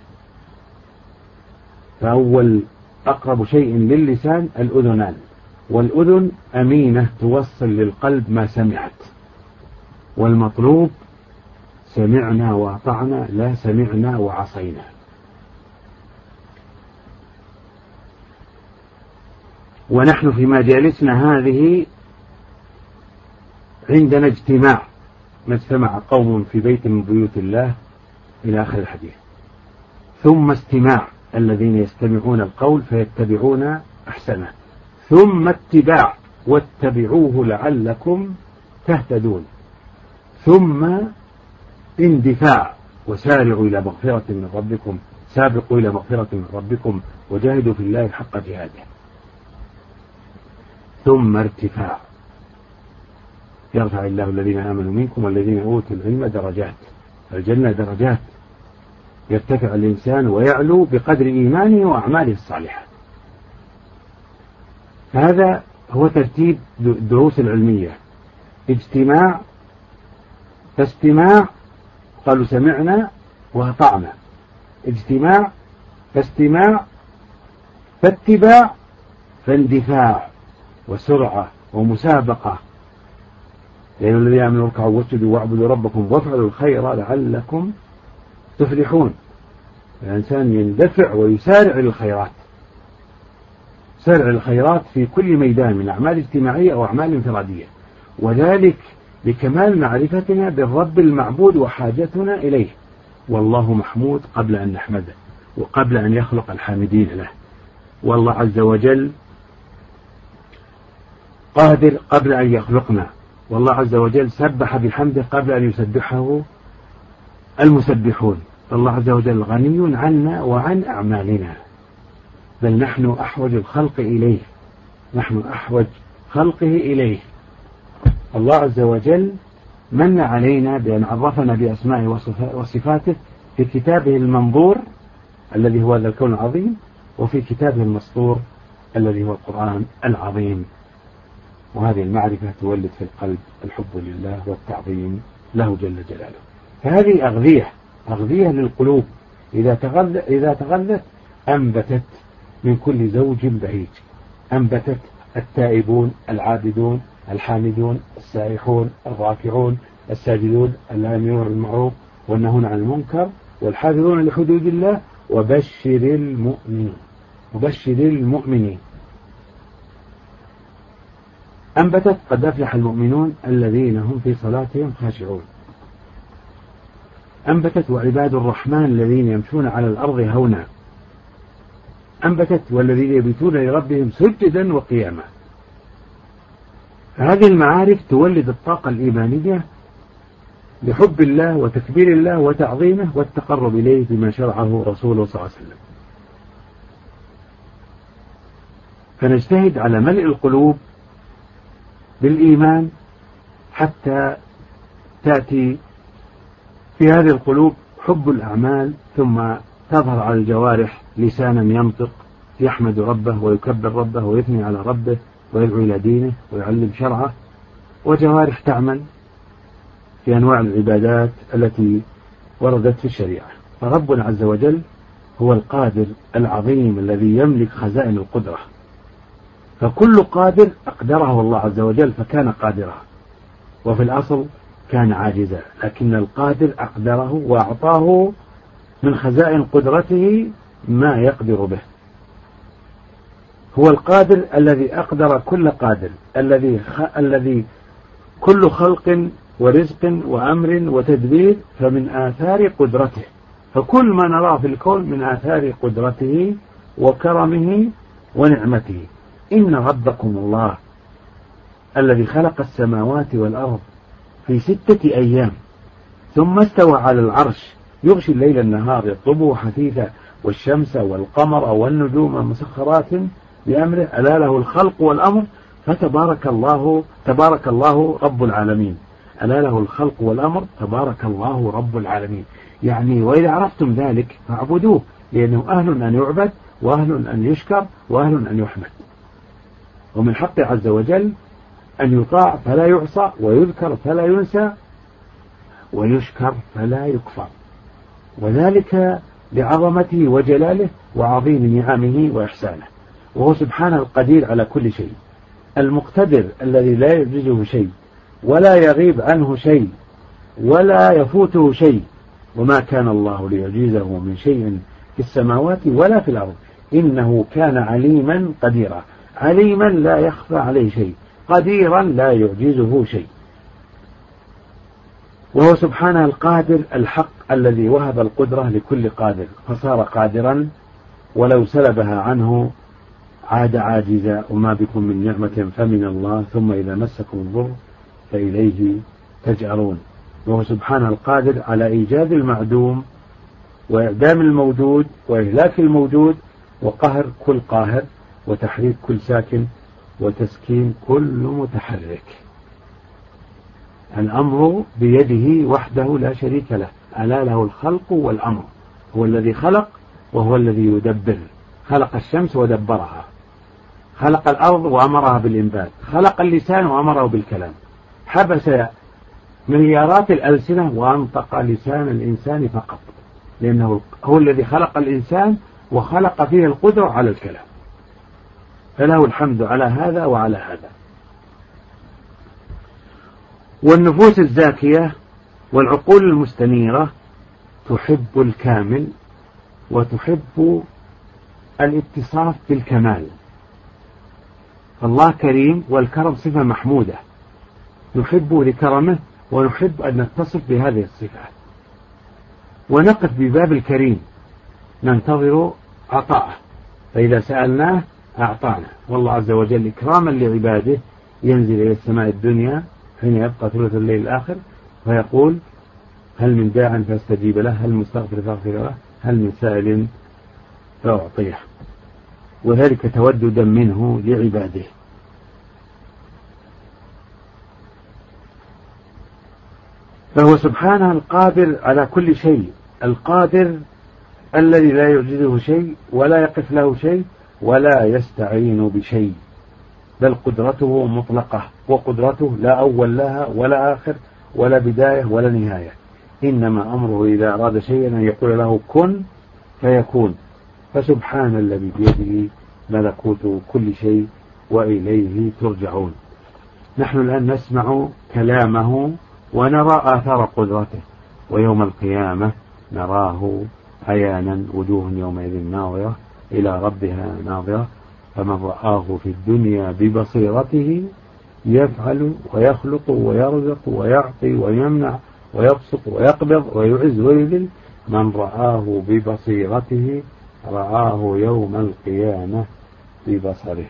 فأول أقرب شيء للسان الأذنان، والأذن أمينة توصل للقلب ما سمعت. والمطلوب سمعنا وأطعنا، لا سمعنا وعصينا. ونحن في مجالسنا هذه عندنا اجتماع، ما اجتمع قوم في بيت من بيوت الله إلى آخر الحديث. ثم استماع، الذين يستمعون القول فيتبعون أحسنه. ثم اتباع، واتبعوه لعلكم تهتدون. ثم اندفاع، وسارعوا إلى مغفرة من ربكم، سابقوا إلى مغفرة من ربكم وجاهدوا في الله حق جهاده. ثم ارتفاع، يرفع الله الذين آمنوا منكم والذين أوتوا العلم درجات. الجنة درجات، يرتفع الإنسان ويعلو بقدر إيمانه وأعماله الصالحة. هذا هو ترتيب الدروس العلمية: اجتماع، فاستماع، قالوا سمعنا وأطعنا. اجتماع، فاستماع، فاتباع، فاندفاع، وسرعة، ومسابقة، لأن الذين آمنوا اركعوا واسجدوا واعبدوا ربكم وافعلوا الخير لعلكم تفلحون. الإنسان يندفع ويسارع للخيرات، سارع للخيرات في كل ميدان من أعمال اجتماعية أو أعمال انفرادية، وذلك لكمال معرفتنا بالرب المعبود وحاجتنا إليه. والله محمود قبل أن نحمده وقبل أن يخلق الحامدين له، والله عز وجل قادر قبل أن يخلقنا، والله عز وجل سبح بحمده قبل أن يسبحه المسبحون. الله عز وجل غني عنا وعن أعمالنا، بل نحن أحوج الخلق إليه، نحن أحوج خلقه إليه. الله عز وجل من علينا بأن عرفنا بأسمائه وصفاته في كتابه المنظور الذي هو الكون العظيم، وفي كتابه المسطور الذي هو القرآن العظيم. وهذه المعرفة تولد في القلب الحب لله والتعظيم له جل جلاله. فهذه أغذية للقلوب إذا تغذت أنبتت من كل زوج بهيج، أنبتت التائبون العابدون الحامدون السائحون الراكعون الساجدون الآمرون بالمعروف والنهون عن المنكر والحافظون لحدود الله وبشر المؤمنين. أنبتت قد أفلح المؤمنون الذين هم في صلاتهم خاشعون. أنبتت وعباد الرحمن الذين يمشون على الأرض هونا. أنبتت والذين يبيتون لربهم سجدا وقياما. هذه المعارف تولد الطاقة الإيمانية لحب الله وتكبير الله وتعظيمه والتقرب إليه بما شرعه رسوله صلى الله عليه وسلم. فنجتهد على ملء القلوب بالإيمان حتى تأتي في هذه القلوب حب الأعمال، ثم تظهر على الجوارح لسانا ينطق يحمد ربه ويكبر ربه ويثني على ربه ويدعو إلى دينه ويعلم شرعه، وجوارح تعمل في أنواع العبادات التي وردت في الشريعة. فربنا عز وجل هو القادر العظيم الذي يملك خزائن القدرة، فكل قادر أقدره الله عز وجل فكان قادرا، وفي الأصل كان عاجزا، لكن القادر أقدره وأعطاه من خزائن قدرته ما يقدر به. هو القادر الذي أقدر كل قادر، الذي كل خلق ورزق وأمر وتدبير فمن آثار قدرته، فكل ما نراه في الكون من آثار قدرته وكرمه ونعمته. إن ربكم الله الذي خلق السماوات والأرض في 6 أيام ثم استوى على العرش يغشي الليل النهار يطلبه حثيثا والشمس والقمر والنجوم مسخرات بأمره ألا له الخلق والأمر فتبارك الله رب العالمين. ألا له الخلق والأمر تبارك الله رب العالمين. يعني وإذا عرفتم ذلك فاعبدوه، لأنه أهل أن يعبد وأهل أن يشكر وأهل أن يحمد. ومن حق عز وجل أن يطاع فلا يعصى، ويذكر فلا ينسى، ويشكر فلا يكفر، وذلك لعظمته وجلاله وعظيم نعمه وإحسانه. وهو سبحانه القدير على كل شيء، المقتدر الذي لا يعجزه شيء ولا يغيب عنه شيء ولا يفوته شيء. وما كان الله ليعجزه من شيء في السماوات ولا في الأرض إنه كان عليما قديرا. عليما لا يخفى عليه شيء، قديرا لا يعجزه شيء. وهو سبحانه القادر الحق الذي وهب القدرة لكل قادر فصار قادرا، ولو سلبها عنه عاد عاجزا. وما بكم من نعمة فمن الله ثم إذا مسكم الضر فإليه تجأرون. وهو سبحانه القادر على إيجاد المعدوم وإعدام الموجود وإهلاك الموجود وقهر كل قاهر وتحريك كل ساكن وتسكين كل متحرك. الأمر بيده وحده لا شريك له، ألا له الخلق والأمر. هو الذي خلق وهو الذي يدبر. خلق الشمس ودبرها، خلق الأرض وأمرها بالإنبات، خلق اللسان وأمره بالكلام، حبس مليارات الألسنة وأنطق لسان الإنسان فقط، لأنه هو الذي خلق الإنسان وخلق فيه القدرة على الكلام، فله الحمد على هذا وعلى هذا. والنفوس الزاكية والعقول المستنيرة تحب الكامل وتحب الاتصاف بالكمال. الله كريم، والكرم صفة محمودة نحب لكرمه ونحب أن نتصف بهذه الصفات، ونقف بباب الكريم ننتظر عطاءه، فإذا سألناه أعطانا. والله عز وجل إكراما لعباده ينزل إلى السماء الدنيا حين يبقى ثلث الليل الآخر فيقول: هل من داع فاستجيب له، هل مستغفر فاغفر له، هل من سائل فأعطيه، وذلك توددا منه لعباده. فهو سبحانه القادر على كل شيء، القادر الذي لا يعجزه شيء ولا يقف له شيء ولا يستعين بشيء، بل قدرته مطلقة، وقدرته لا أول لها ولا آخر ولا بداية ولا نهاية، إنما أمره إذا أراد شيئا أن يقول له كن فيكون. فسبحان الذي بيده ملكوت كل شيء وإليه ترجعون. نحن الآن نسمع كلامه ونرى آثار قدرته، ويوم القيامة نراه عيانا، وجوه يومئذ ناظرة إلى ربها ناظرة، فمن رآه في الدنيا ببصيرته يفعل ويخلق ويرزق ويعطي ويمنع ويبسط ويقبض ويعز ويذل، من رآه ببصيرته رآه يوم القيامة ببصره.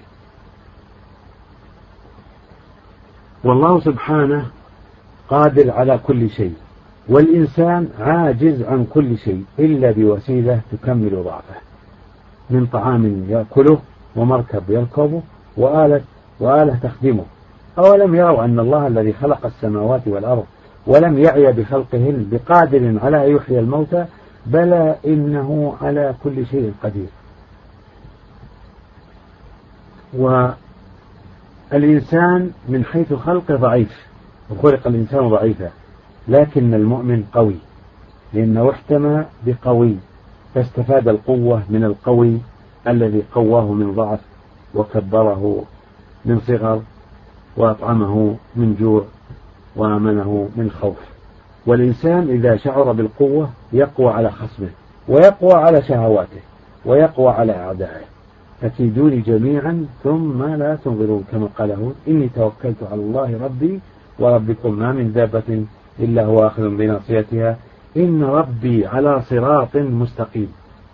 والله سبحانه قادر على كل شيء، والإنسان عاجز عن كل شيء إلا بوسيلة تكمل ضعفه، من طعام يأكله ومركب يركبه وآلة تخدمه. أولم يروا أن الله الذي خلق السماوات والأرض ولم يعي بخلقهن بقادر على أن يحيي الموتى، بلى إنه على كل شيء قدير. والإنسان من حيث خلقه ضعيف، وخلق الإنسان ضعيفا، لكن المؤمن قوي لأنه احتمى بقوي، فاستفاد القوة من القوي الذي قواه من ضعف وكبره من صغر وأطعمه من جوع وآمنه من خوف. والإنسان إذا شعر بالقوة يقوى على خصمه ويقوى على شهواته ويقوى على أعدائه. فكيدوني جميعا ثم لا تنظرون، كما قال هود: إني توكلت على الله ربي وربكم ما من دابة إلا هو آخذ بناصيتها إن ربي على صراط مستقيم.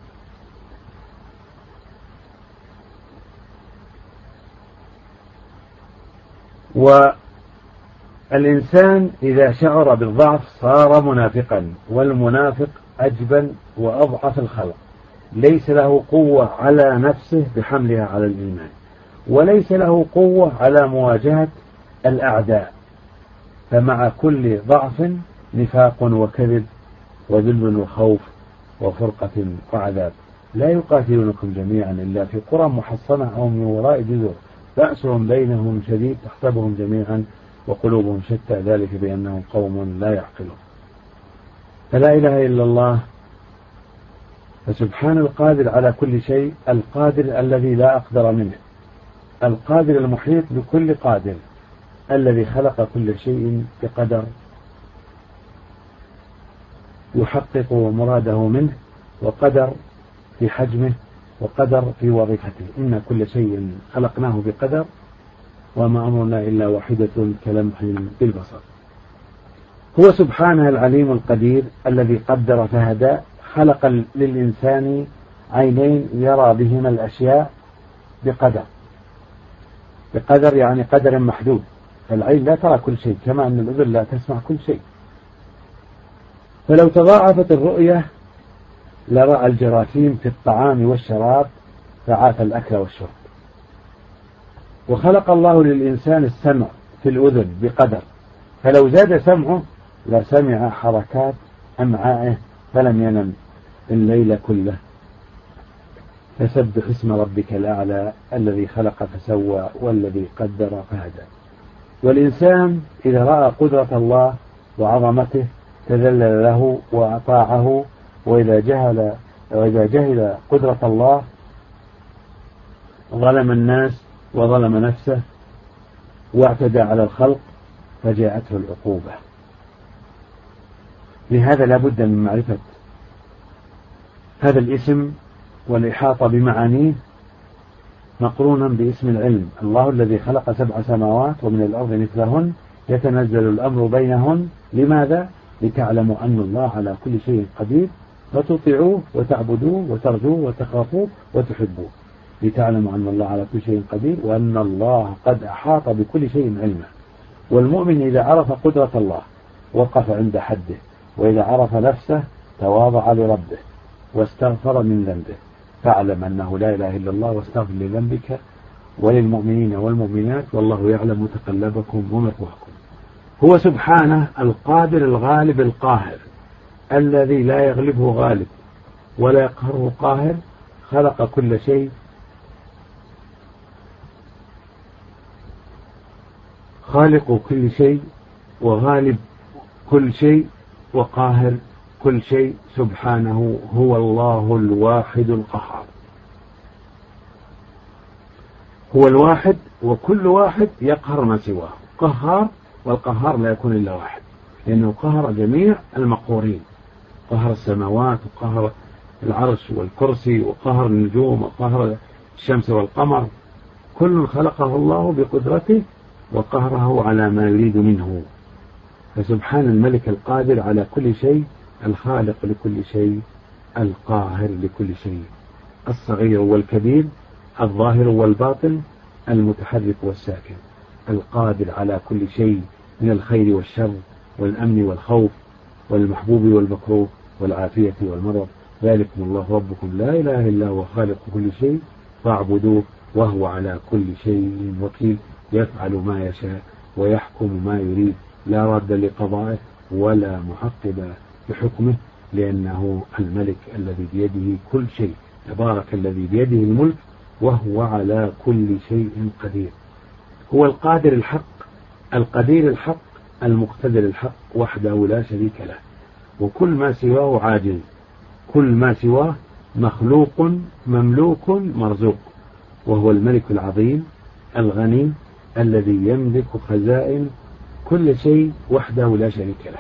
والإنسان إذا شعر بالضعف صار منافقا، والمنافق أجبن وأضعف الخلق، ليس له قوة على نفسه بحملها على الإيمان، وليس له قوة على مواجهة الأعداء، فمع كل ضعف نفاق وكذب وذل وخوف وفرقة وعذاب. لا يقاتلونكم جميعا إلا في قرى محصنة أو من وراء جدر بأسهم بينهم شديد تحسبهم جميعا وقلوبهم شتى، ذلك بأنهم قوم لا يعقلون. فلا إله إلا الله، فسبحان القادر على كل شيء، القادر الذي لا أقدر منه، القادر المحيط بكل قادر، الذي خلق كل شيء بقدر يحقق مراده منه، وقدر في حجمه وقدر في وظيفته. إن كل شيء خلقناه بقدر وما أمرنا إلا واحدة كلمح بالبصر. هو سبحانه العليم القدير الذي قدر فهدى، خلق للإنسان عينين يرى بهما الأشياء بقدر، بقدر يعني قدر محدود، فالعين لا ترى كل شيء كما أن الأذن لا تسمع كل شيء. فلو تضاعفت الرؤية لرأى الجراثيم في الطعام والشراب فعاف الأكل والشرب. وخلق الله للإنسان السمع في الأذن بقدر، فلو زاد سمعه لسمع حركات أمعائه فلم ينم الليل كله. فسبح اسم ربك الأعلى الذي خلق فسوى والذي قدر فهدى. والإنسان إذا رأى قدرة الله وعظمته تذلل له وأطاعه، وإذا جهل قدرة الله ظلم الناس وظلم نفسه واعتدى على الخلق فجاءته العقوبة. لهذا لا بد من معرفة هذا الاسم والإحاطة بمعانيه مقرونا باسم العلم. الله الذي خلق 7 سماوات ومن الأرض مثلهن يتنزل الأمر بينهن. لماذا؟ لتعلموا أن الله على كل شيء قدير فتطيعوه وتعبدوه وترجوه وتخافوه وتحبوه. لتعلموا أن الله على كل شيء قدير وأن الله قد أحاط بكل شيء علما. والمؤمن إذا عرف قدرة الله وقف عند حده، وإذا عرف نفسه تواضع لربه واستغفر من ذنبه. فاعلم أنه لا إله إلا الله واستغفر لذنبك وللمؤمنين والمؤمنات والله يعلم متقلبكم ومثواكم. هو سبحانه القادر الغالب القاهر الذي لا يغلبه غالب ولا يقهره قاهر. خلق كل شيء، خالق كل شيء وغالب كل شيء وقاهر كل شيء. سبحانه هو الله الواحد القهار. هو الواحد وكل واحد يقهر ما سواه قهار، والقهار لا يكون إلا واحد، لأنه قهر جميع المقهورين. قهر السماوات وقهر العرش والكرسي وقهر النجوم وقهر الشمس والقمر، كل خلقه الله بقدرته وقهره على ما يريد منه. فسبحان الملك القادر على كل شيء، الخالق لكل شيء، القاهر لكل شيء، الصغير والكبير، الظاهر والباطن، المتحرك والساكن، القادر على كل شيء من الخير والشر والأمن والخوف والمحبوب والمكروه والعافية والمرض. ذلكم الله ربكم لا إله إلا هو خالق كل شيء فاعبدوه وهو على كل شيء وكيل. يفعل ما يشاء ويحكم ما يريد، لا رد لقضائه ولا معقب بحكمه، لأنه الملك الذي بيده كل شيء. تبارك الذي بيده الملك وهو على كل شيء قدير. هو القادر الحق القدير الحق المقتدر الحق وحده لا شريك له، وكل ما سواه عاجز، كل ما سواه مخلوق مملوك مرزوق. وهو الملك العظيم الغني الذي يملك خزائن كل شيء وحده لا شريك له.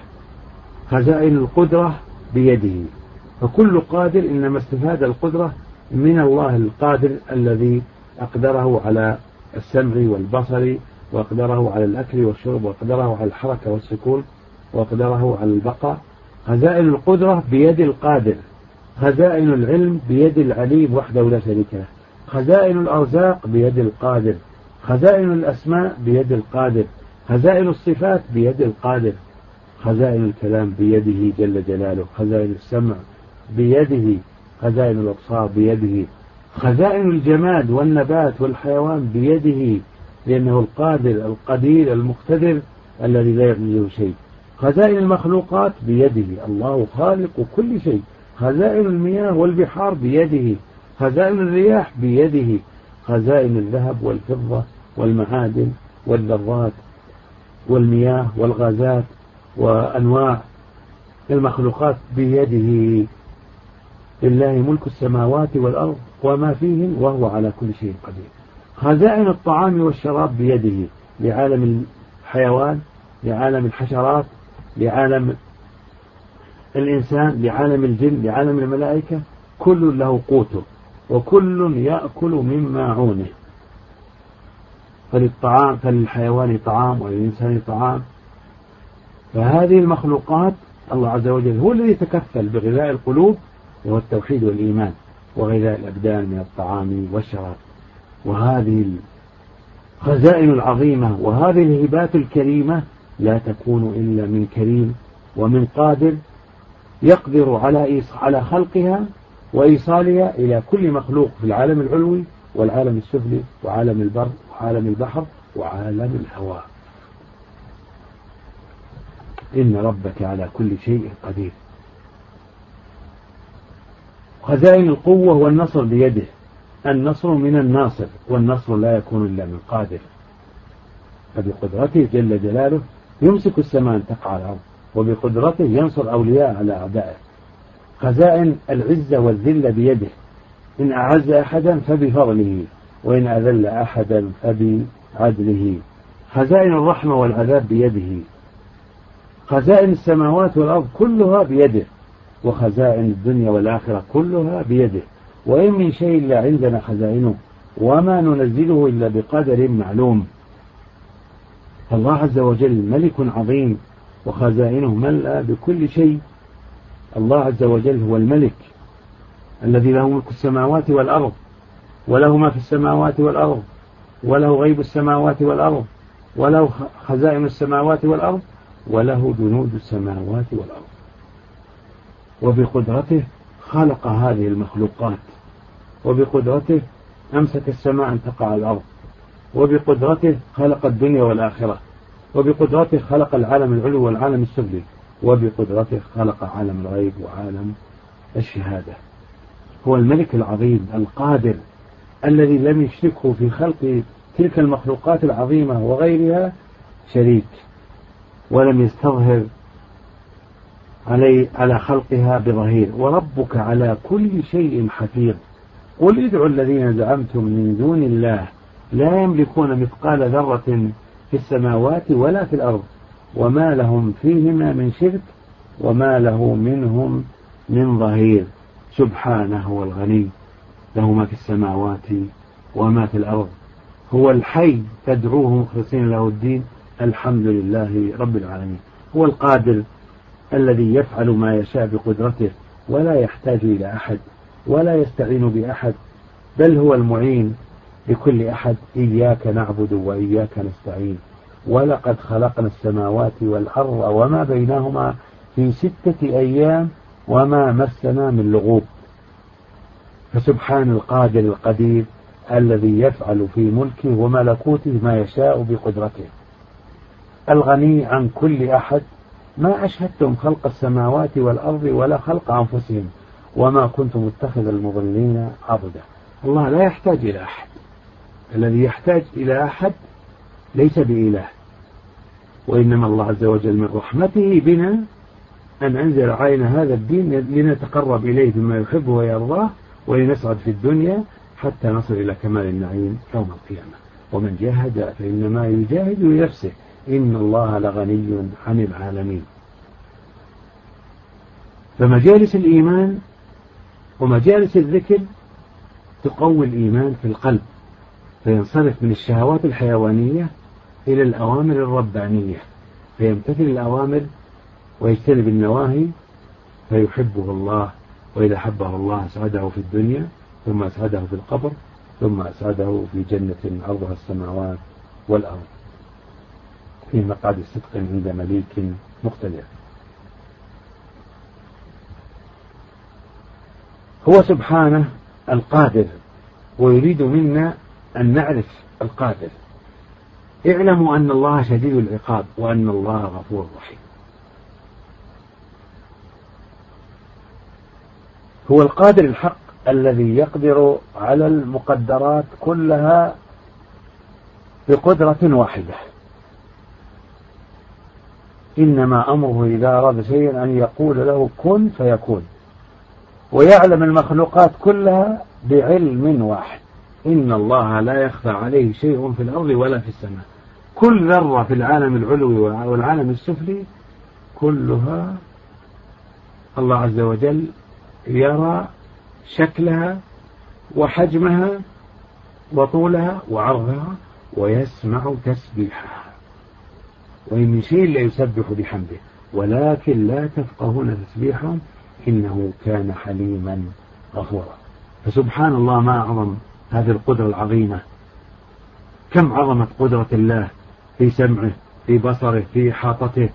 خزائن القدرة بيده، فكل قادر إنما استفاد القدرة من الله القادر الذي أقدره على السمع والبصر، وأقدره على الأكل والشرب، وأقدره على الحركة والسكون، وأقدره على البقاء. خزائن القدرة بيد القادر، خزائن العلم بيد العليم وحده لا شريك له، خزائن الأرزاق بيد القادر، خزائن الأسماء بيد القادر، خزائن الصفات بيد القادر، خزائن الكلام بيده جل جلاله، خزائن السمع بيده، خزائن الأبصار بيده، خزائن الجماد والنبات والحيوان بيده، لأنه القادر القدير المقتدر الذي لا يغيره شيء. خزائن المخلوقات بيده، الله خالق كل شيء. خزائن المياه والبحار بيده، خزائن الرياح بيده، خزائن الذهب والفضة والمعادن والذرات والمياه والغازات وأنواع المخلوقات بيده. لله ملك السماوات والأرض وما فيهن وهو على كل شيء قدير. خزائن الطعام والشراب بيده، لعالم الحيوان، لعالم الحشرات، لعالم الإنسان، لعالم الجن، لعالم الملائكة، كل له قوته وكل يأكل من معونه. فللحيوان طعام وللإنسان طعام. فهذه المخلوقات الله عز وجل هو الذي يتكفل بغذاء القلوب وهو التوحيد والإيمان، وغذاء الأبدان من الطعام والشراب. وهذه الخزائن العظيمة وهذه الهبات الكريمة لا تكون إلا من كريم ومن قادر يقدر على خلقها وإيصالها إلى كل مخلوق في العالم العلوي والعالم السفلي وعالم البر وعالم البحر وعالم الهواء. إن ربك على كل شيء قدير. خزائن القوة والنصر بيده، النصر من الناصر، والنصر لا يكون إلا من قادر. فبقدرته جل جلاله يمسك السماء أن تقع على الأرض، وبقدرته ينصر أولياء على أعدائه. خزائن العزة والذل بيده، إن أعز أحدا فبفضله، وإن أذل أحدا فبعدله. خزائن الرحمة والعذاب بيده، خزائن السماوات والأرض كلها بيده، وخزائن الدنيا والآخرة كلها بيده، وإن من شيء إلا عندنا خزائنه وما ننزله إلا بقدر معلوم. الله عز وجل ملك عظيم وخزائنه ملأ بكل شيء. الله عز وجل هو الملك الذي له ملك السماوات والأرض، وله ما في السماوات والأرض، وله غيب السماوات والأرض، وله خزائن السماوات والأرض، وله جنود السماوات والأرض. وبقدرته خلق هذه المخلوقات، وبقدرته أمسك السماء أن تقع على الأرض، وبقدرته خلق الدنيا والآخرة، وبقدرته خلق العالم العلوي والعالم السفلي، وبقدرته خلق عالم الغيب وعالم الشهادة. هو الملك العظيم القادر الذي لم يشركه في خلق تلك المخلوقات العظيمة وغيرها شريك، ولم يستظهر على خلقها بظهير. وربك على كل شيء حفيظ. قل ادعوا الذين زعمتم من دون الله لا يملكون مثقال ذرة في السماوات ولا في الأرض وما لهم فيهما من شرك وما له منهم من ظهير. سبحانه هو الغني، له ما في السماوات وما في الأرض، هو الحي تدعوه مخلصين له الدين الحمد لله رب العالمين. هو القادر الذي يفعل ما يشاء بقدرته ولا يحتاج إلى أحد ولا يستعين بأحد، بل هو المعين لكل أحد. إياك نعبد وإياك نستعين. ولقد خلقنا السماوات والأرض وما بينهما في 6 أيام وما مسنا من لغوب. فسبحان القادر القدير الذي يفعل في ملكه وملكوته ما يشاء بقدرته. الغني عن كل أحد. ما أشهدتم خلق السماوات والأرض ولا خلق أنفسهم وما كنت متخذ المضلين عضدا. الله لا يحتاج إلى أحد. الذي يحتاج إلى أحد ليس بإله، وإنما الله عز وجل من رحمته بنا أن أنزل علينا هذا الدين لنتقرب إليه بما يحبه ويرضاه ولنسعد في الدنيا حتى نصل إلى كمال النعيم يوم القيامة. ومن جاهد فإنما يجاهد لنفسه إن الله لغني عن العالمين. فمجالس الإيمان ومجالس الذكر تقوي الإيمان في القلب، فينصرف من الشهوات الحيوانية إلى الأوامر الربانية، فيمتثل الأوامر ويجتنب النواهي فيحبه الله، وإذا حبه الله أسعده في الدنيا ثم أسعده في القبر ثم أسعده في جنة عرضها السماوات والأرض في مقعد صدق عند مليك مقتدر. هو سبحانه القادر، ويريد منا أن نعرف القادر. اعلموا أن الله شديد العقاب وأن الله غفور رحيم. هو القادر الحق الذي يقدر على المقدرات كلها بقدرة واحدة. إنما أمره إذا أراد شيئا أن يقول له كن فيكون. ويعلم المخلوقات كلها بعلم واحد. إن الله لا يخفى عليه شيء في الأرض ولا في السماء. كل ذرة في العالم العلوي والعالم السفلي كلها الله عز وجل يرى شكلها وحجمها وطولها وعرضها ويسمع تسبيحها. وإن من شيء لا يسبح بحمده ولكن لا تفقهون تسبيحهم إنه كان حليما غفورا. فسبحان الله ما أعظم هذه القدرة العظيمة. كم عظمت قدرة الله في سمعه في بصره في إحاطته.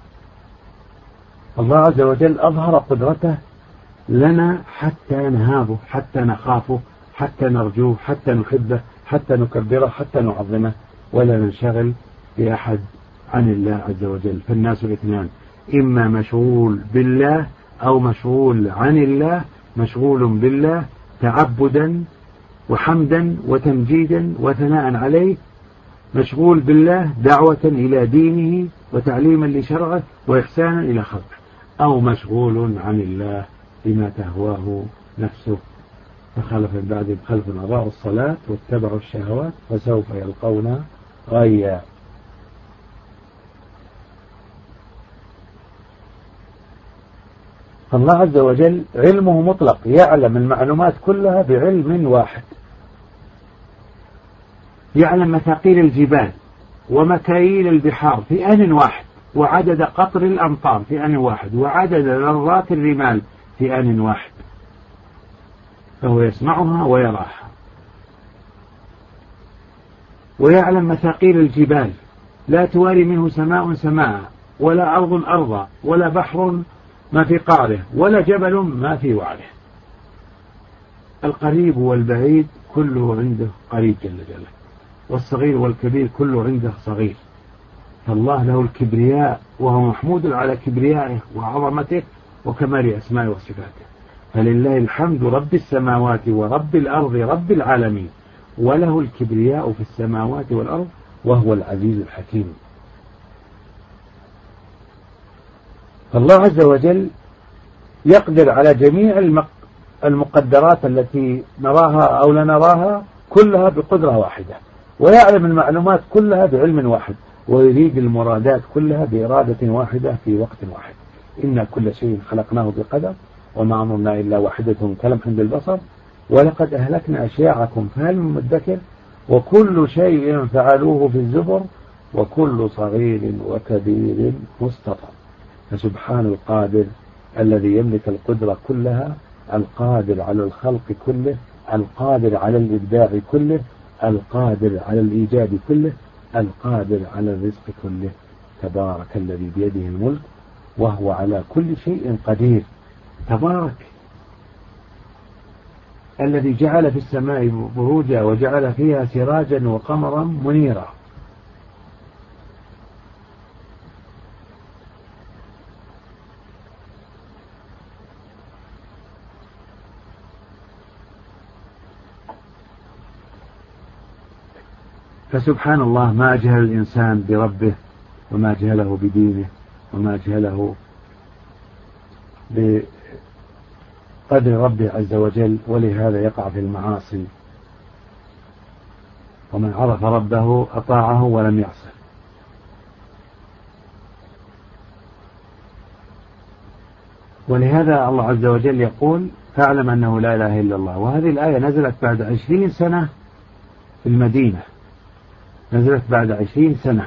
الله عز وجل أظهر قدرته لنا حتى نهابه حتى نخافه حتى نرجوه حتى نحبه حتى نكبره حتى نعظمه ولا ننشغل بأحد عن الله عز وجل. فالناس الاثنان إما مشغول بالله أو مشغول عن الله. مشغول بالله تعبدا وحمدا وتمجيدا وثناء عليه، مشغول بالله دعوة إلى دينه وتعليما لشرعه وإحسانا إلى خلقه، أو مشغول عن الله بما تهواه نفسه. فخلف من بعد خلف أضاعوا الصلاة واتبعوا الشهوات فسوف يلقون غيا. فالله عز وجل علمه مطلق، يعلم المعلومات كلها بعلم واحد، يعلم مثاقيل الجبال ومكاييل البحار في آن واحد، وعدد قطر الأمطار في آن واحد، وعدد ذرات الرمال في آن واحد، فهو يسمعها ويراها. ويعلم مثاقيل الجبال، لا تواري منه سماء سماء، ولا أرض أرضا، ولا بحر ما في قعره، ولا جبل ما في وعره. القريب والبعيد كله عنده قريب جل جلاله، والصغير والكبير كله عنده صغير. فالله له الكبرياء، وهو محمود على كبريائه وعظمته وكمال أسمائه وصفاته. فلله الحمد رب السماوات ورب الأرض رب العالمين، وله الكبرياء في السماوات والأرض، وهو العزيز الحكيم. فالله عز وجل يقدر على جميع المقدرات التي نراها أو لا نراها كلها بقدرة واحدة، ويعلم المعلومات كلها بعلم واحد، ويريد المرادات كلها بإرادة واحدة في وقت واحد. إن كل شيء خلقناه بقدر، وما أمرنا إلا واحدة كلمح بالبصر، ولقد أهلكنا أشياعكم فهل من مدكر، وكل شيء فعلوه في الزبر، وكل صغير وكبير مستطر. فسبحان القادر الذي يملك القدرة كلها، القادر على الخلق كله، القادر على الإبداع كله، القادر على الإيجاد كله، القادر على الرزق كله. تبارك الذي بيده الملك وهو على كل شيء قدير. تبارك الذي جعل في السماء بروجا وجعل فيها سراجا وقمرا منيرا. فسبحان الله، ما أجهل الإنسان بربه، وما أجهله بدينه، وما أجهله بقدر ربه عز وجل. ولهذا يقع في المعاصي. ومن عرف ربه أطاعه ولم يعصه. ولهذا الله عز وجل يقول: فاعلم أنه لا إله إلا الله. وهذه الآية نزلت بعد 20 سنة في المدينة، نزلت بعد 20 سنة،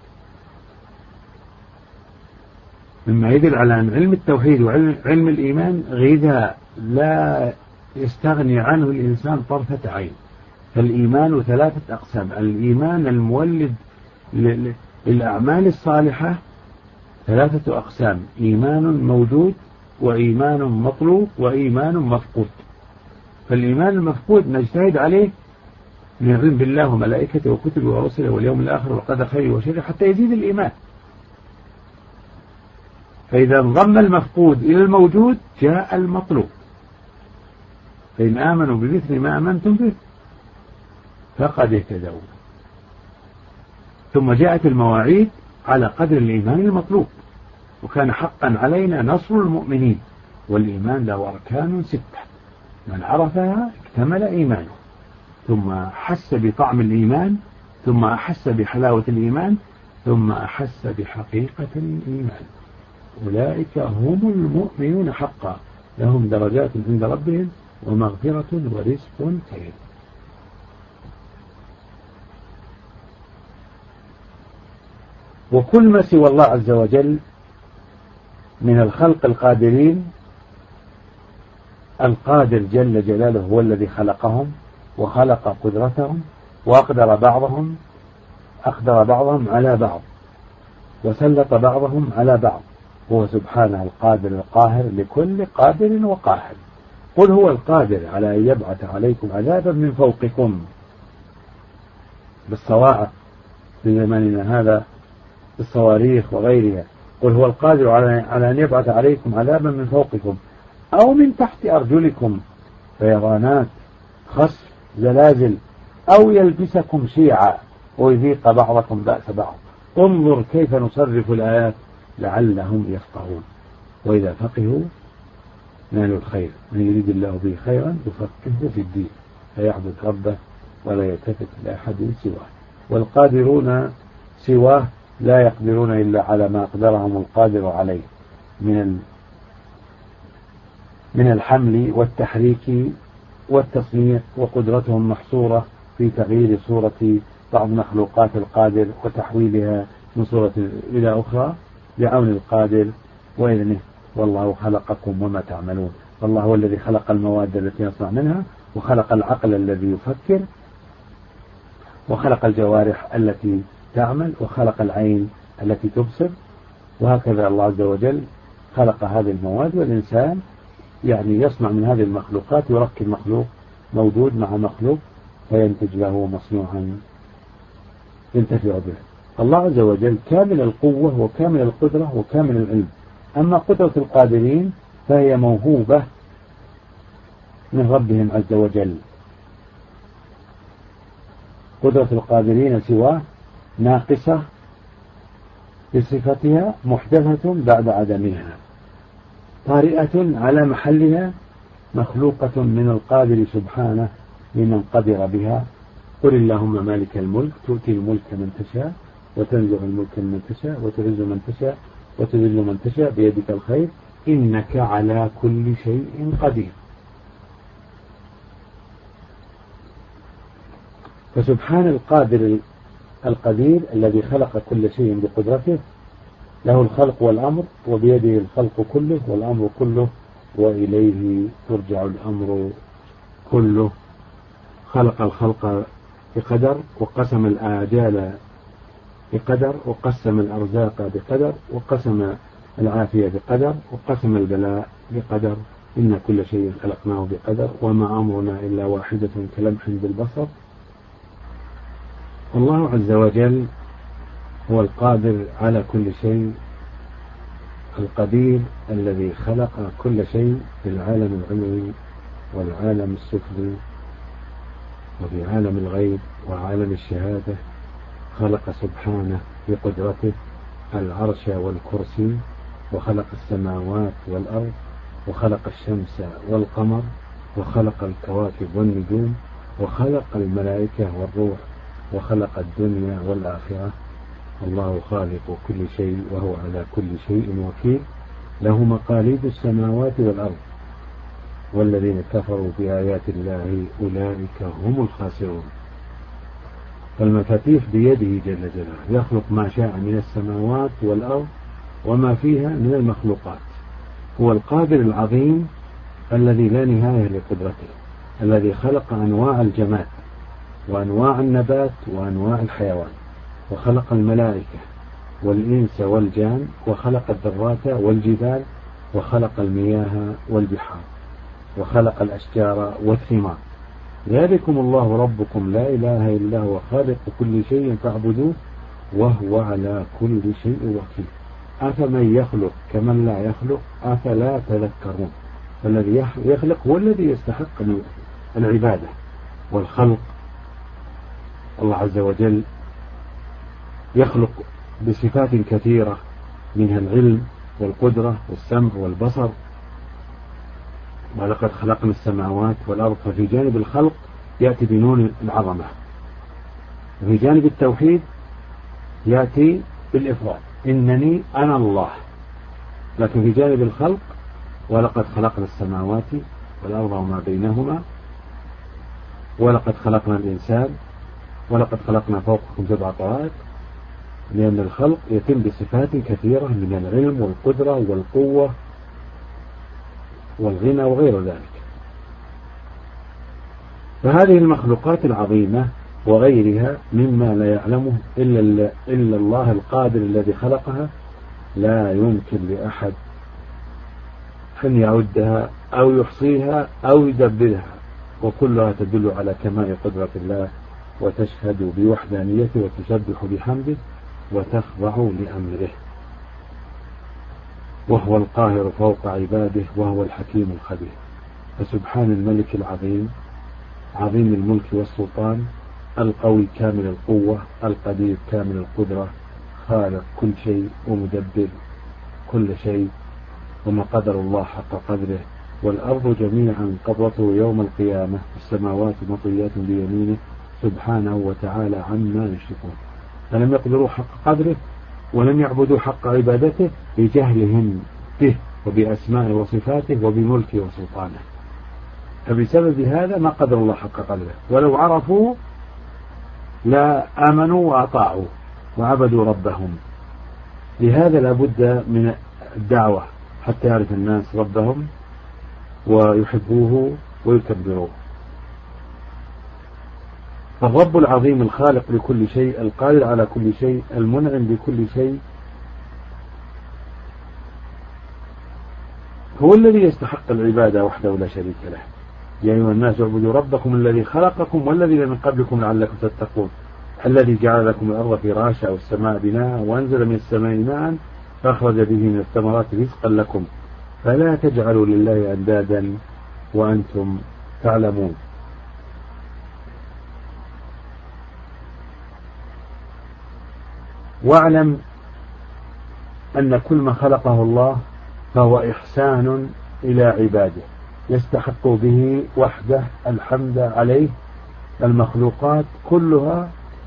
مما يدل على أن علم التوحيد وعلم الإيمان غذاء لا يستغني عنه الإنسان طرفة عين. فالإيمان 3 أقسام: الإيمان المولد للأعمال الصالحة 3 أقسام: إيمان موجود، وإيمان مطلوب، وإيمان مفقود. فالإيمان المفقود نجتهد عليه من علم بالله وملائكته وكتبه ورسله واليوم الآخر والقدر خيره وشره حتى يزيد الإيمان. فإذا انضم المفقود إلى الموجود جاء المطلوب. فإن آمنوا بمثل ما آمنتم به فقد اهتدوا. ثم جاءت المواعيد على قدر الإيمان المطلوب. وكان حقا علينا نصر المؤمنين. والإيمان له أركان 6، من عرفها اكتمل إيمانه، ثم أحس بطعم الإيمان، ثم أحس بحلاوة الإيمان، ثم أحس بحقيقة الإيمان. أولئك هم المؤمنون حقا، لهم درجات عند ربهم ومغفرة ورزق كريم. وكل ما سوى الله عز وجل من الخلق القادرين، القادر جل جلاله هو الذي خلقهم وخلق قدرتهم، وأقدر بعضهم على بعض، وسلط بعضهم على بعض. هو سبحانه القادر القاهر لكل قادر وقاهر. قل هو القادر على أن يبعث عليكم عذابا من فوقكم بالصواعق في زماننا هذا، بالصواريخ وغيرها. قل هو القادر على أن يبعث عليكم عذابا من فوقكم أو من تحت أرجلكم، فيضانات، خسف، زلازل، أو يلبسكم شيعا ويذيق بعضكم بأس بعض. انظر كيف نصرف الآيات لعلهم يفقهون. وإذا فقهوا نالوا الخير. من يريد الله به خيرا يفقهه في الدين، فيعبد ربه ولا يلتفت لأحد سواه. والقادرون سواه لا يقدرون إلا على ما أقدرهم القادر عليه من من الحمل والتحريك والتصنيع، وقدرتهم محصورة في تغيير صورة بعض مخلوقات القادر وتحويلها من صورة إلى أخرى بعون القادر وإذنه. والله خلقكم وما تعملون. والله هو الذي خلق المواد التي يصنع منها، وخلق العقل الذي يفكر، وخلق الجوارح التي تعمل، وخلق العين التي تبصر. وهكذا الله عز وجل خلق هذه المواد، والإنسان يعني يصنع من هذه المخلوقات، يركب مخلوق موجود مع مخلوق فينتج له مصنوعا ينتفع به. الله عز وجل كامل القوة وكامل القدرة وكامل العلم. أما قدرة القادرين فهي موهوبة من ربهم عز وجل. قدرة القادرين سواه ناقصة بصفتها، محدثة بعد عدمها، طارئة على محلها، مخلوقة من القادر سبحانه لمن قدر بها. قل اللهم مالك الملك تؤتي الملك من تشاء وتنزع الملك من تشاء وتعز من تشاء وتذل من تشاء بيدك الخير إنك على كل شيء قدير. فسبحان القادر القدير الذي خلق كل شيء بقدرته، له الخلق والأمر، وبيده الخلق كله والأمر كله، وإليه ترجع الأمر كله. خلق الخلق بقدر، وقسم الآجال بقدر، وقسم الأرزاق بقدر، وقسم العافية بقدر، وقسم البلاء بقدر. إن كل شيء خلقناه بقدر وما أمرنا إلا واحدة كلمح بالبصر. الله عز وجل هو القادر على كل شيء، القدير الذي خلق كل شيء في العالم العلوي والعالم السفلي وفي عالم الغيب وعالم الشهادة. خلق سبحانه بقدرته العرش والكرسي، وخلق السماوات والأرض، وخلق الشمس والقمر، وخلق الكواكب والنجوم، وخلق الملائكة والروح، وخلق الدنيا والآخرة. الله خالق كل شيء وهو على كل شيء وكيل. له مقاليد السماوات والأرض، والذين كفروا بآيات الله أولئك هم الخاسرون. فالمفاتيح بيده جل جلاله، يخلق ما شاء من السماوات والأرض وما فيها من المخلوقات. هو القادر العظيم الذي لا نهاية لقدرته، الذي خلق أنواع الجماد وأنواع النبات وأنواع الحيوان، وخلق الملائكة والإنس والجان، وخلق الذرات والجبال، وخلق المياه والبحار، وخلق الأشجار والثمار. ذلكم الله ربكم لا إله إلا هو خالق كل شيء فاعبدوه وهو على كل شيء وكيل. أفمن يخلق كمن لا يخلق أفلا تذكرون. فالذي يخلق هو الذي يستحق العبادة والخلق. الله عز وجل يخلق بصفات كثيرة، منها العلم والقدرة والسمع والبصر. ولقد خلقنا السماوات والأرض. ففي جانب الخلق يأتي بنون العظمة، وفي جانب التوحيد يأتي بالإفراد، إنني أنا الله. لكن في جانب الخلق ولقد خلقنا السماوات والأرض وما بينهما، ولقد خلقنا الإنسان، ولقد خلقنا فوقكم 7 طرائق. لأن الخلق يتم بصفات كثيرة من العلم والقدرة والقوة والغنى وغير ذلك. فهذه المخلوقات العظيمة وغيرها مما لا يعلمه إلا الله القادر الذي خلقها، لا يمكن لأحد أن يعدها أو يحصيها أو يدبرها، وكلها تدل على كمال قدرة الله، وتشهد بوحدانيته، وتسبح بحمده، وتخضع لأمره. وهو القاهر فوق عباده، وهو الحكيم الخبير. فسبحان الملك العظيم، عظيم الملك والسلطان، القوي كامل القوة، القدير كامل القدرة، خالق كل شيء ومدبر كل شيء. وما قدر الله حق قدره. والأرض جميعا قبضته يوم القيامة، السماوات مطويات بيمينه سبحانه وتعالى عما يشركون. فلم يقدروا حق قدره ولم يعبدوا حق عبادته لجهلهم به وبأسمائه وصفاته وبملكه وسلطانه. فبسبب هذا ما قدر الله حق قدره، ولو عرفوا لا آمنوا وأطاعوا وعبدوا ربهم. لهذا لابد من الدعوة حتى يعرف الناس ربهم ويحبوه ويكبروه. فالرب العظيم الخالق لكل شيء، القادر على كل شيء، المنعم بكل شيء، هو الذي يستحق العبادة وحده لا شريك له. يا أيها الناس اعبدوا ربكم الذي خلقكم والذين من قبلكم لعلكم تتقون، الذي جعل لكم الأرض فراشا والسماء بناء وأنزل من السماء ماء فأخرج به من الثمرات رزقا لكم فلا تجعلوا لله أندادا وأنتم تعلمون. واعلم أن كل ما خلقه الله فهو إحسان إلى عباده يستحق به وحده الحمد عليه. المخلوقات كلها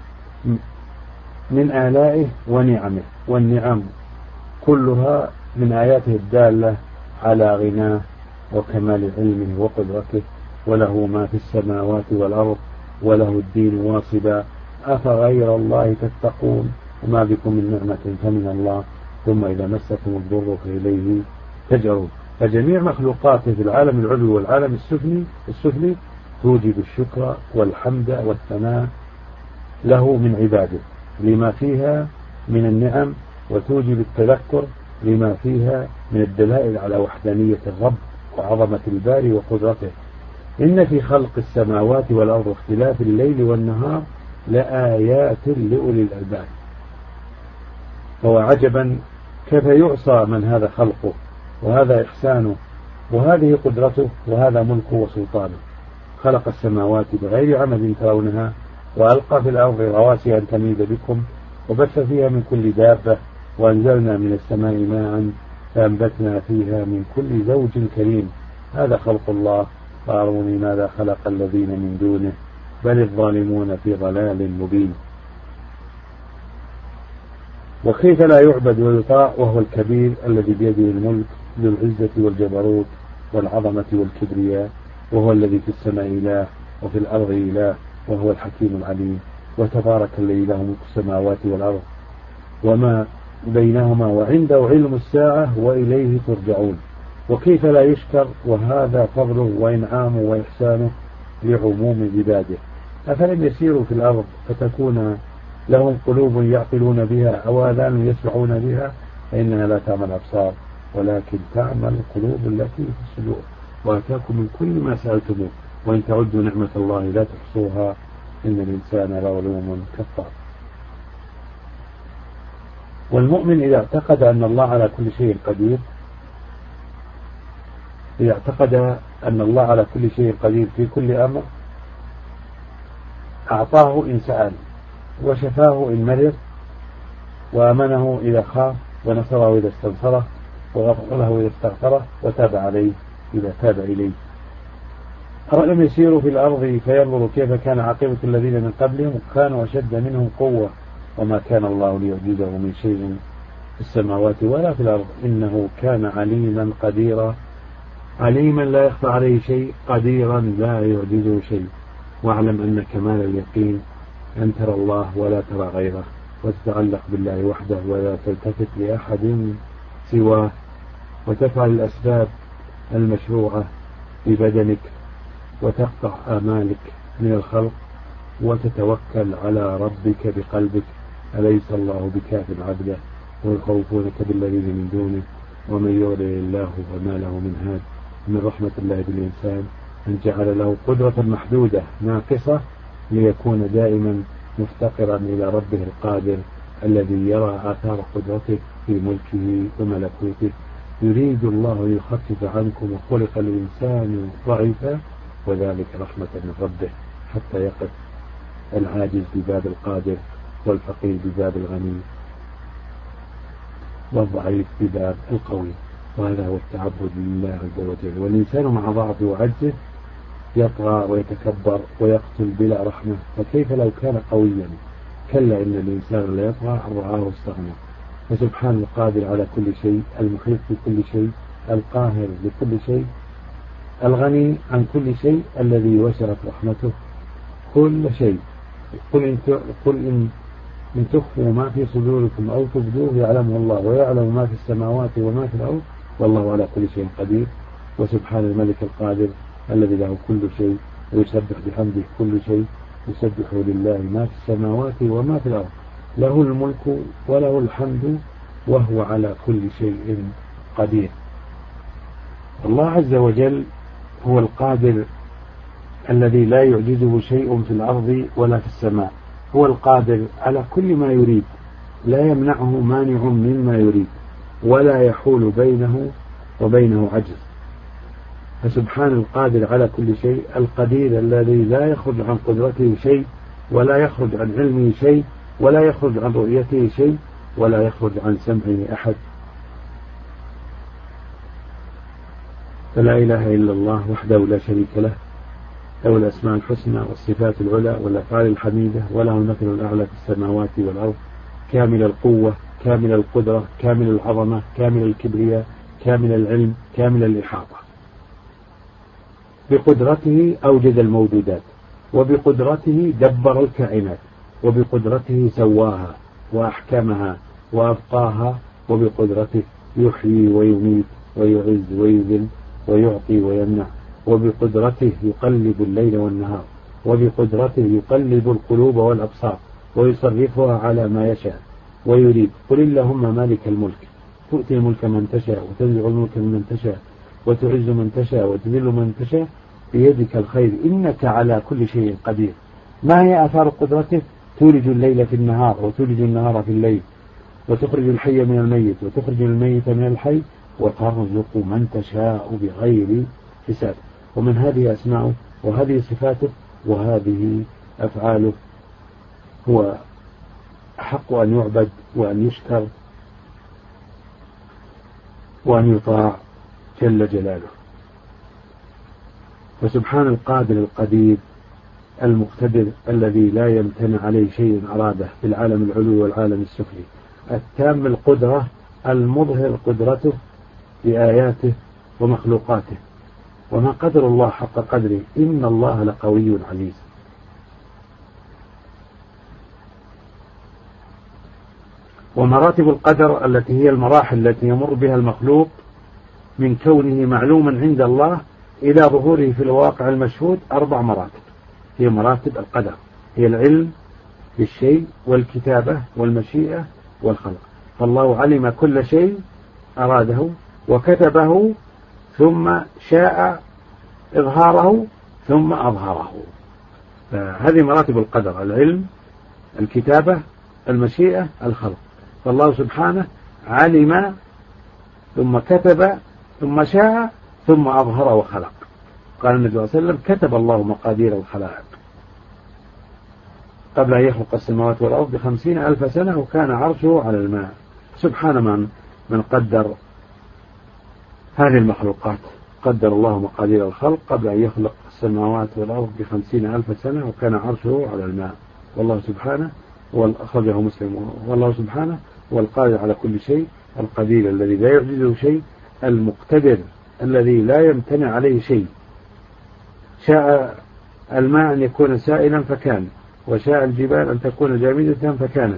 من آلائه ونعمه، والنعم كلها من آياته الدالة على غناه وكمال علمه وقدرته، وله ما في السماوات والأرض وله الدين واصبا أفغير الله تتقون وما بكم من نعمة فمن الله ثم إذا مسكم الضر فإليه تجأرون. فجميع مخلوقاته في العالم العلوي والعالم السفلي توجب الشكر والحمد والثناء له من عباده لما فيها من النعم، وتوجب التذكر لما فيها من الدلائل على وحدانية الرب وعظمة الباري وقدرته. إن في خلق السماوات والأرض واختلاف الليل والنهار لآيات لأولي الألباب. فهو عجبا كيف يعصى من هذا خلقه وهذا إحسانه وهذه قدرته وهذا ملكه وسلطانه. خلق السماوات بغير عمد ترونها وألقى في الأرض رواسي أن تميد بكم وبث فيها من كل دابة وأنزلنا من السماء ماء فأنبتنا فيها من كل زوج كريم. هذا خلق الله فأروني ماذا خلق الذين من دونه بل الظالمون في ضلال مبين. وكيف لا يعبد ويطاع وهو الكبير الذي بيده الملك ذو العزة والجبروت والعظمة والكبرياء، وهو الذي في السماء إله وفي الأرض إله وهو الحكيم العليم. وتبارك الذي له ملك السماوات والأرض وما بينهما وعنده علم الساعة وإليه ترجعون. وكيف لا يشكر وهذا فضله وإنعامه وإحسانه لعموم عباده. أفلم يسيروا في الأرض فتكون لهم قلوب يعقلون بها أو آذان يسمعون بها فإنها لا تعمل الأبصار ولكن تعمل القلوب التي في الصدور. وآتاكم من كل ما سألتموه وإن تعدوا نعمة الله لا تحصوها إن الإنسان لظلوم كفار. والمؤمن إذا اعتقد أن الله على كل شيء قدير، إذا اعتقد أن الله على كل شيء قدير في كل أمر أعطاه إن سأل وشفاه إن مرض وأمنه إذا خاف ونصره إذا استنصره وغفر له إذا استغفره وتاب عليه إذا تاب إليه. أولم يسيروا في الأرض فينظروا كيف كان عاقبة الذين من قبلهم كانوا أشد منهم قوة وما كان الله ليعجزه من شيء في السماوات ولا في الأرض إنه كان عليما قديرا. عليما لا يخفى عليه شيء، قديرا لا يعجزه شيء. واعلم أن كمال اليقين أن ترى الله ولا ترى غيره وتتعلق بالله وحده ولا تلتفت لأحد سواه وتفعل الأسباب المشروعة ببدنك وتقطع آمالك من الخلق وتتوكل على ربك بقلبك. أليس الله بكاف عبده ويخوفونك بالذين من دونه ومن يضلل الله فما له من هاد. من رحمة الله بالإنسان أن جعل له قدرة محدودة ناقصة ليكون دائما مفتقرا إلى ربه القادر الذي يرى آثار قدرته في ملكه وملكوته. يريد الله أن يخفف عنكم وخلق الإنسان ضعيفا وذلك رحمة من ربه حتى يقف العاجز بباب القادر والفقير بباب الغني والضعيف بباب القوي. وهذا هو التعبد لله عز وجل. والإنسان مع ضعفه وعجزه يطغى ويتكبر ويقتل بلا رحمة، فكيف لو كان قويا؟ كلا إن الإنسان لا يطغى أن رآه استغنى. فسبحان القادر على كل شيء المحيط بكل شيء القاهر لكل شيء، الغني عن كل شيء، الذي وسعت رحمته كل شيء. قل إن تخفوا ما في صدوركم أو تبدوه يعلمه الله ويعلم ما في السماوات وما في الأرض والله على كل شيء قدير. وسبحان الملك القادر الذي له كل شيء ويسبح بحمده كل شيء، يسبح لله ما في السماوات وما في الأرض، له الملك وله الحمد وهو على كل شيء قدير. الله عز وجل هو القادر الذي لا يعجزه شيء في الأرض ولا في السماء، هو القادر على كل ما يريد، لا يمنعه مانع مما يريد ولا يحول بينه وبينه عجز. فسبحان القادر على كل شيء، القدير الذي لا يخرج عن قدرته شيء ولا يخرج عن علمه شيء ولا يخرج عن رؤيته شيء ولا يخرج عن سمعه أحد. فلا إله إلا الله وحده لا شريك له، له الأسماء الحسنى والصفات العلى والأفعال الحميدة، وله المثل الأعلى في السماوات والأرض، كامل القوة كامل القدرة كامل العظمة كامل الكبرياء كامل العلم كامل الإحاطة. بقدرته أوجد الموجودات، وبقدرته دبر الكائنات، وبقدرته سواها وأحكمها وأبقاها، وبقدرته يحيي ويميت ويعز ويذل ويعطي ويمنع، وبقدرته يقلب الليل والنهار، وبقدرته يقلب القلوب والأبصار ويصرفها على ما يشاء ويريد. قل اللهم مالك الملك تؤتي الملك من تشاء وتنزع الملك من تشاء وتعز من تشاء وتذل من تشاء بيدك الخير إنك على كل شيء قدير. ما هي آثار قدرته؟ تولج الليل في النهار وتولج النهار في الليل، وتخرج الحي من الميت وتخرج الميت من الحي، وترزق من تشاء بغير حساب. ومن هذه أسماؤه وهذه صفاته وهذه أفعاله، هو أحق أن يعبد وأن يشكر وأن يطاع جل جلاله. فسبحان القادر القدير المقتدر الذي لا يمتنع عليه شيء أراده في العالم العلوي والعالم السفلي، التام القدرة المظهر قدرته بآياته ومخلوقاته. وما قدر الله حق قدره إن الله لقوي عزيز. ومراتب القدر التي هي المراحل التي يمر بها المخلوق من كونه معلوما عند الله إلى ظهوره في الواقع المشهود 4 مراتب. هي مراتب القدر، هي العلم بالشيء والكتابة والمشيئة والخلق. فالله علم كل شيء أراده وكتبه ثم شاء إظهاره ثم أظهره. فهذه مراتب القدر: العلم، الكتابة، المشيئة، الخلق. فالله سبحانه علم ثم كتب ثم شاء ثم أظهر وخلق. قال النبي صلى الله عليه وسلم: كتب الله مقادير الخلائق قبل أن يخلق السماوات والأرض ب50,000 سنة وكان عرشه على الماء. سبحان من قدر هذه المخلوقات. قدر الله مقادير الخلق قبل أن يخلق السماوات والأرض ب50,000 سنة وكان عرشه على الماء. والله سبحانه أخرجه مسلم. والله سبحانه هو القادر على كل شيء، القدير الذي لا يعجزه شيء، المقتدر الذي لا يمتنع عليه شيء. شاء الماء أن يكون سائلا فكان، وشاء الجبال أن تكون جامدة فكانت،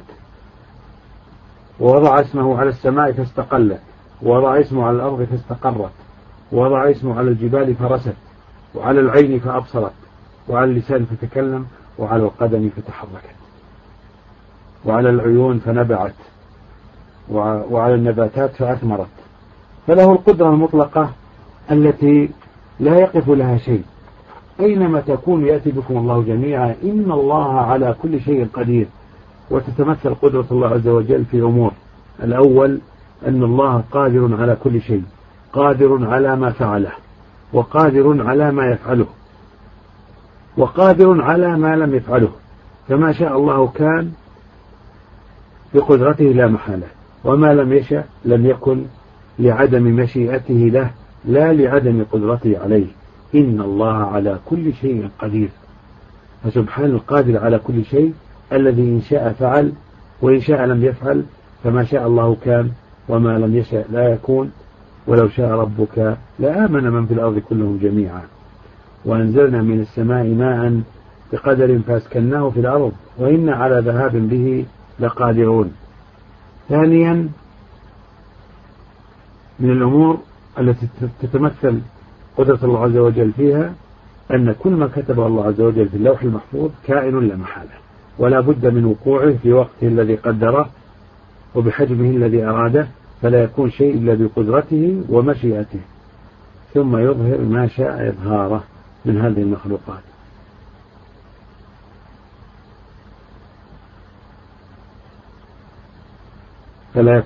ووضع اسمه على السماء فاستقلت، ووضع اسمه على الأرض فاستقرت، ووضع اسمه على الجبال فرست، وعلى العين فأبصرت، وعلى اللسان فتكلم، وعلى القدم فتحركت، وعلى العيون فنبعت، وعلى النباتات فأثمرت. فله القدرة المطلقة التي لا يقف لها شيء. أينما تكون يأتي بكم الله جميعا إن الله على كل شيء قدير. وتتمثل قدرة الله عز وجل في أمور: الأول أن الله قادر على كل شيء، قادر على ما فعله، وقادر على ما يفعله، وقادر على ما لم يفعله. فما شاء الله كان بقدرته لا محالة، وما لم يشأ لم يكن، لعدم مشيئته له لا لعدم قدرته عليه. إن الله على كل شيء قدير. فسبحان القادر على كل شيء الذي إن شاء فعل وإن شاء لم يفعل. فما شاء الله كان وما لم يشأ لا يكون، ولو شاء ربك لآمن من في الأرض كلهم جميعا وأنزلنا من السماء ماء بقدر فأسكناه في الأرض وإنا على ذهاب به لقادرون. ثانيا من الأمور التي تتمثل قدرة الله عز وجل فيها أن كل ما كتبه الله عز وجل في اللوح المحفوظ كائن لا محالة، ولا بد من وقوعه في وقته الذي قدره وبحجمه الذي أراده، فلا يكون شيء إلا بقدرته ومشيئته، ثم يظهر ما شاء إظهاره من هذه المخلوقات. فلا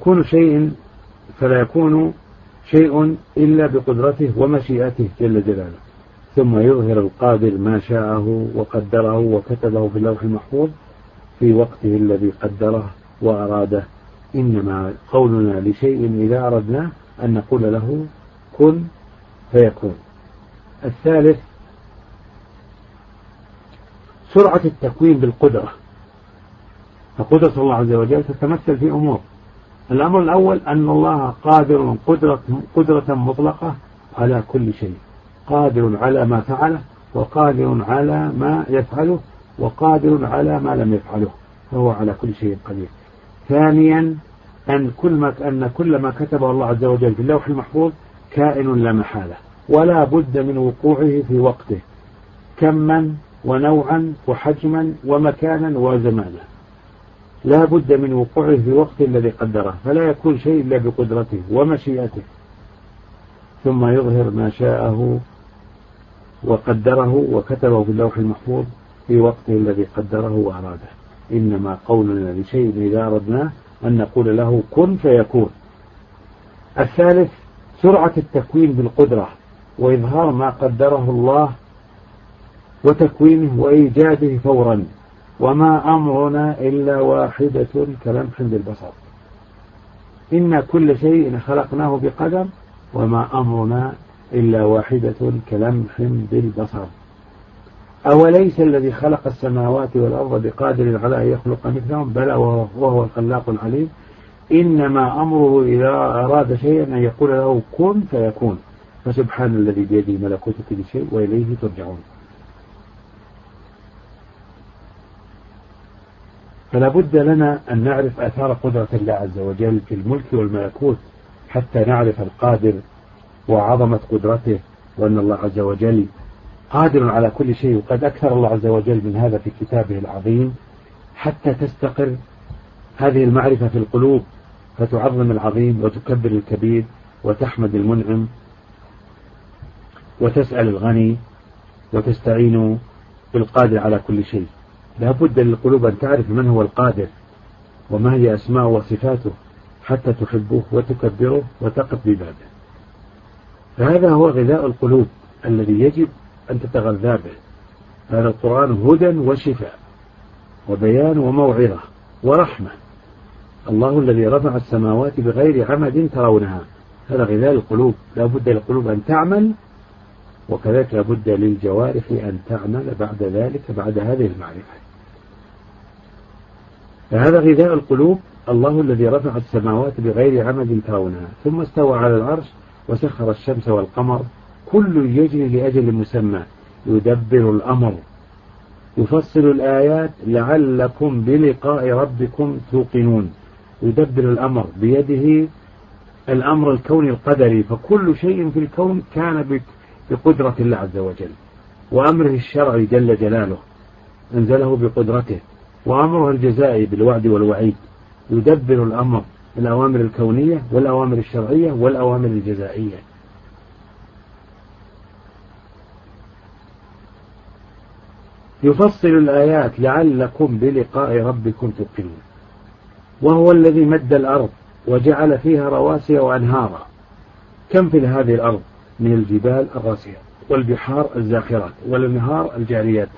يكون شيء إلا بقدرته ومشيئته جل جلاله، ثم يظهر القادر ما شاءه وقدره وكتبه في اللوح المحفوظ في وقته الذي قدره وأراده. إنما قولنا لشيء إذا أردناه أن نقول له كن فيكون. الثالث سرعة التكوين بالقدرة. فقدرة الله عز وجل تتمثل في أمور. الأمر الأول أن الله قادر قدرة مطلقة على كل شيء، قادر على ما فعله وقادر على ما يفعله وقادر على ما لم يفعله، فهو على كل شيء قدير. ثانيا أن كل ما كتبه الله عز وجل في اللوح المحفوظ كائن لا محالة، ولا بد من وقوعه في وقته، كما ونوعا وحجما ومكانا وزمانا، لا بد من وقوعه في وقت الذي قدره، فلا يكون شيء إلا بقدرته ومشيئته، ثم يظهر ما شاءه وقدره وكتبه في اللوح المحفوظ في وقته الذي قدره وأراده. إنما قولنا لشيء إذا أردناه أن نقول له كن فيكون. الثالث سرعة التكوين بالقدرة وإظهار ما قدره الله وتكوينه وإيجاده فورا، وما أمرنا إلا واحدة كلمح بالبصر. إن كل شيء خلقناه بقدر وما أمرنا إلا واحدة كلمح بالبصر. أوليس الذي خلق السماوات والأرض بقادر على أن يخلق مثلهم؟ بلى وهو الخلاق العليم. إنما أمره إذا أراد شيئا أن يقول له كن فيكون. فسبحان الذي بيده ملكوت كل شيء وإليه ترجعون. فلا بد لنا أن نعرف آثار قدرة الله عز وجل في الملك والملكوت حتى نعرف القادر وعظمة قدرته، وأن الله عز وجل قادر على كل شيء. وقد أكثر الله عز وجل من هذا في كتابه العظيم حتى تستقر هذه المعرفة في القلوب، فتعظم العظيم وتكبر الكبير وتحمد المنعم وتسأل الغني وتستعين بالقادر على كل شيء. لا بد للقلوب أن تعرف من هو القادر وما هي أسماء وصفاته حتى تحبه وتكبره وتقف ببابه. فهذا هو غذاء القلوب الذي يجب أن تتغذى به. هذا القرآن هدى وشفاء وبيان وموعظة ورحمة. الله الذي رفع السماوات بغير عمد ترونها، هذا غذاء القلوب. لا بد للقلوب أن تعمل، وكذلك لا بد للجوارح أن تعمل بعد ذلك بعد هذه المعرفة. فهذا غذاء القلوب. الله الذي رفع السماوات بغير عمد ترونها ثم استوى على العرش وسخر الشمس والقمر كل يجري لأجل مسمى يدبر الأمر يفصل الآيات لعلكم بلقاء ربكم توقنون. يدبر الأمر بيده الأمر الكوني القدري، فكل شيء في الكون كان بقدرة الله عز وجل، وأمره الشرعي جل جلاله أنزله بقدرته، وأمره الجزائي بالوعد والوعيد. يدبر الأمر، الأوامر الكونية والأوامر الشرعية والأوامر الجزائية. يفصل الآيات لعلكم بلقاء ربكم توقنون. وهو الذي مد الأرض وجعل فيها رواسي وأنهارا. كم في هذه الأرض من الجبال الراسية والبحار الزاخرات والأنهار الجاريات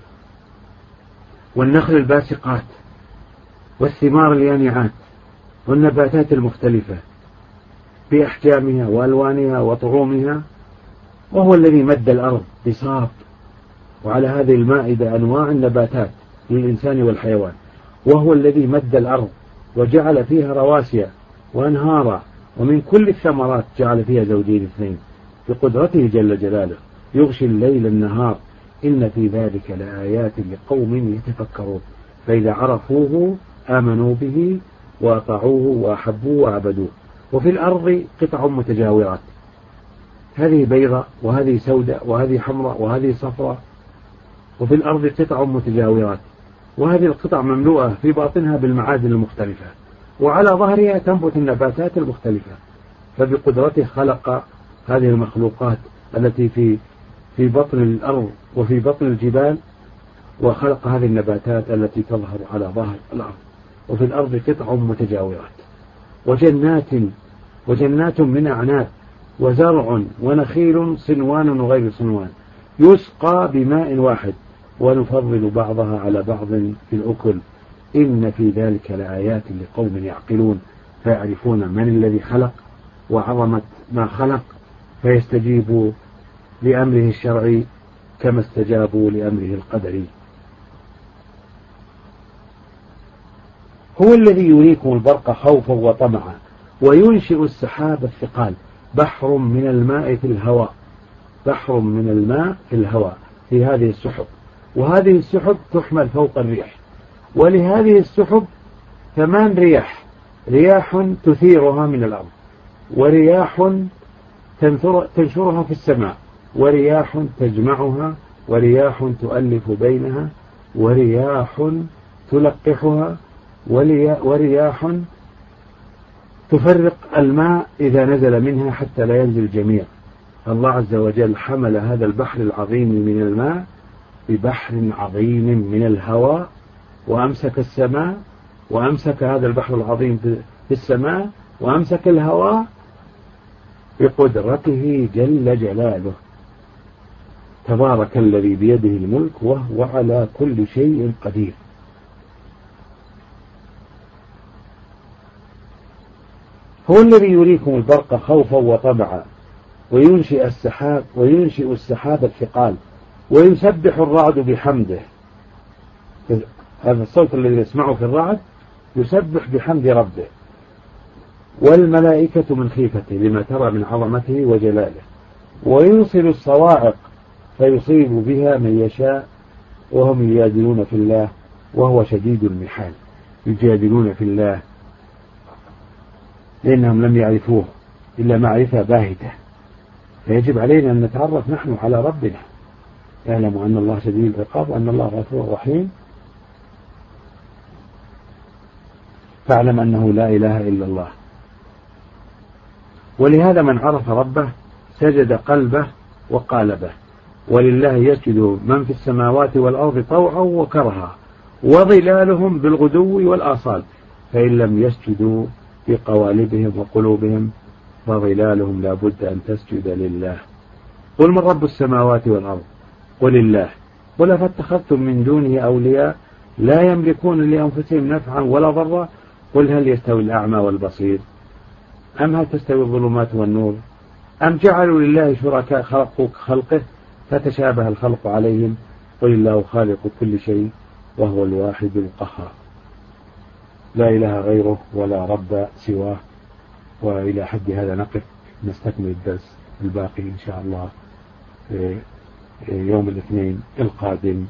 والنخل الباسقات والثمار اليانعات والنباتات المختلفة بأحجامها وألوانها وطعومها. وهو الذي مد الأرض بساط، وعلى هذه المائدة أنواع النباتات للإنسان والحيوان. وهو الذي مد الأرض وجعل فيها رواسي وأنهارا ومن كل الثمرات جعل فيها زوجين اثنين بقدرته جل جلاله، يغشي الليل النهار، إن في ذلك لآيات لقوم يتفكرون. فإذا عرفوه آمنوا به وأطاعوه وأحبوه وعبدوه. وفي الأرض قطع متجاورات، هذه بيضاء وهذه سوداء وهذه حمراء وهذه صفراء، وفي الأرض قطع متجاورات، وهذه القطع مملوءة في باطنها بالمعادن المختلفة، وعلى ظهرها تنبت النباتات المختلفة. فبقدرته خلق هذه المخلوقات التي في بطن الأرض وفي بطن الجبال، وخلق هذه النباتات التي تظهر على ظهر الأرض. وفي الأرض قطع متجاورات، وجنات من أعناب، وزرع ونخيل صنوان وغير صنوان، يسقى بماء واحد، ونفضل بعضها على بعض في الأكل، إن في ذلك لآيات لقوم يعقلون، فيعرفون من الذي خلق وعظمة ما خلق، فيستجيبوا لأمره الشرعي كما استجابوا لأمره القدري. هو الذي يريكم البرق خوفا وطمعا، وينشئ السحاب الثقال، بحر من الماء في الهواء، بحر من الماء في الهواء في هذه السحب، وهذه السحب تحمل فوق الريح، ولهذه السحب 8 رياح تثيرها من الأرض، ورياح تنشرها في السماء، ورياح تجمعها، ورياح تؤلف بينها، ورياح تلقحها، ورياح تفرق الماء إذا نزل منها حتى لا ينزل الجميع. الله عز وجل حمل هذا البحر العظيم من الماء ببحر عظيم من الهواء، وأمسك السماء، وأمسك هذا البحر العظيم في السماء، وأمسك الهواء بقدرته جل جلاله. تبارك الذي بيده الملك وهو على كل شيء قدير. هو الذي يريكم البرق خوفا وطمعا، وينشئ السحاب الثقال، ويسبح الرعد بحمده. هذا الصوت الذي يسمعه في الرعد يسبح بحمد ربه، والملائكة من خيفته لما ترى من عظمته وجلاله، ويرسل الصواعق فيصيب بها من يشاء، وهم يجادلون في الله وهو شديد المحال. يجادلون في الله لأنهم لم يعرفوه إلا معرفة باهتة، فيجب علينا أن نتعرف نحن على ربنا، يعلم أن الله شديد العقاب وأن الله غفور رحيم، فاعلم أنه لا إله إلا الله. ولهذا من عرف ربه سجد قلبه وقالبه. ولله يسجد من في السماوات والأرض طوعا وكرها، وظلالهم بالغدو والآصال، فإن لم يسجدوا بقوالبهم وقلوبهم فظلالهم لا بد أن تسجد لله. قل من رب السماوات والأرض؟ قل الله. قل فاتخذتم من دونه أولياء لا يملكون لأنفسهم نفعا ولا ضرا، قل هل يستوي الأعمى والبصير أم هل تستوي الظلمات والنور أم جعلوا لله شركاء خلقوا كخلقه فتشابه الخلق عليهم، قل الله خالق كل شيء وهو الواحد القهار، لا إله غيره ولا رب سواه. وإلى حد هذا نقف، نستكمل الدرس الباقي إن شاء الله يوم الاثنين القادم.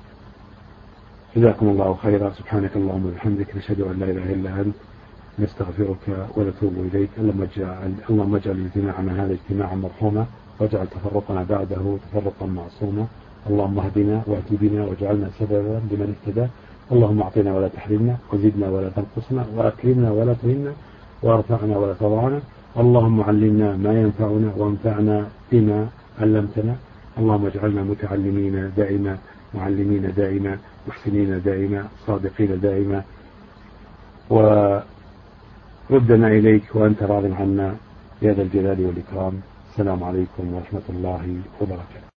جزاكم الله خيرا. سبحانك اللهم وبحمدك، نشهد أن لا إله إلا أنت، نستغفرك ونتوب إليك. اللهم اجعل اجتماعنا هذا اجتماعا مرحوما، واجعل تفرقنا بعده تفرقا معصوما. اللهم اهدنا واهد بنا واجعلنا سببا لمن اهتدى. اللهم اعطنا ولا تحرمنا، وزدنا ولا تنقصنا، واكرمنا ولا تهنا، وارفعنا ولا تضعنا. اللهم علمنا ما ينفعنا، وانفعنا بما علمتنا. اللهم اجعلنا متعلمين دائما، معلمين دائما، محسنين دائما، صادقين دائما، وردنا إليك وأنت راض عنا يا ذا الجلال والإكرام. السلام عليكم ورحمة الله وبركاته.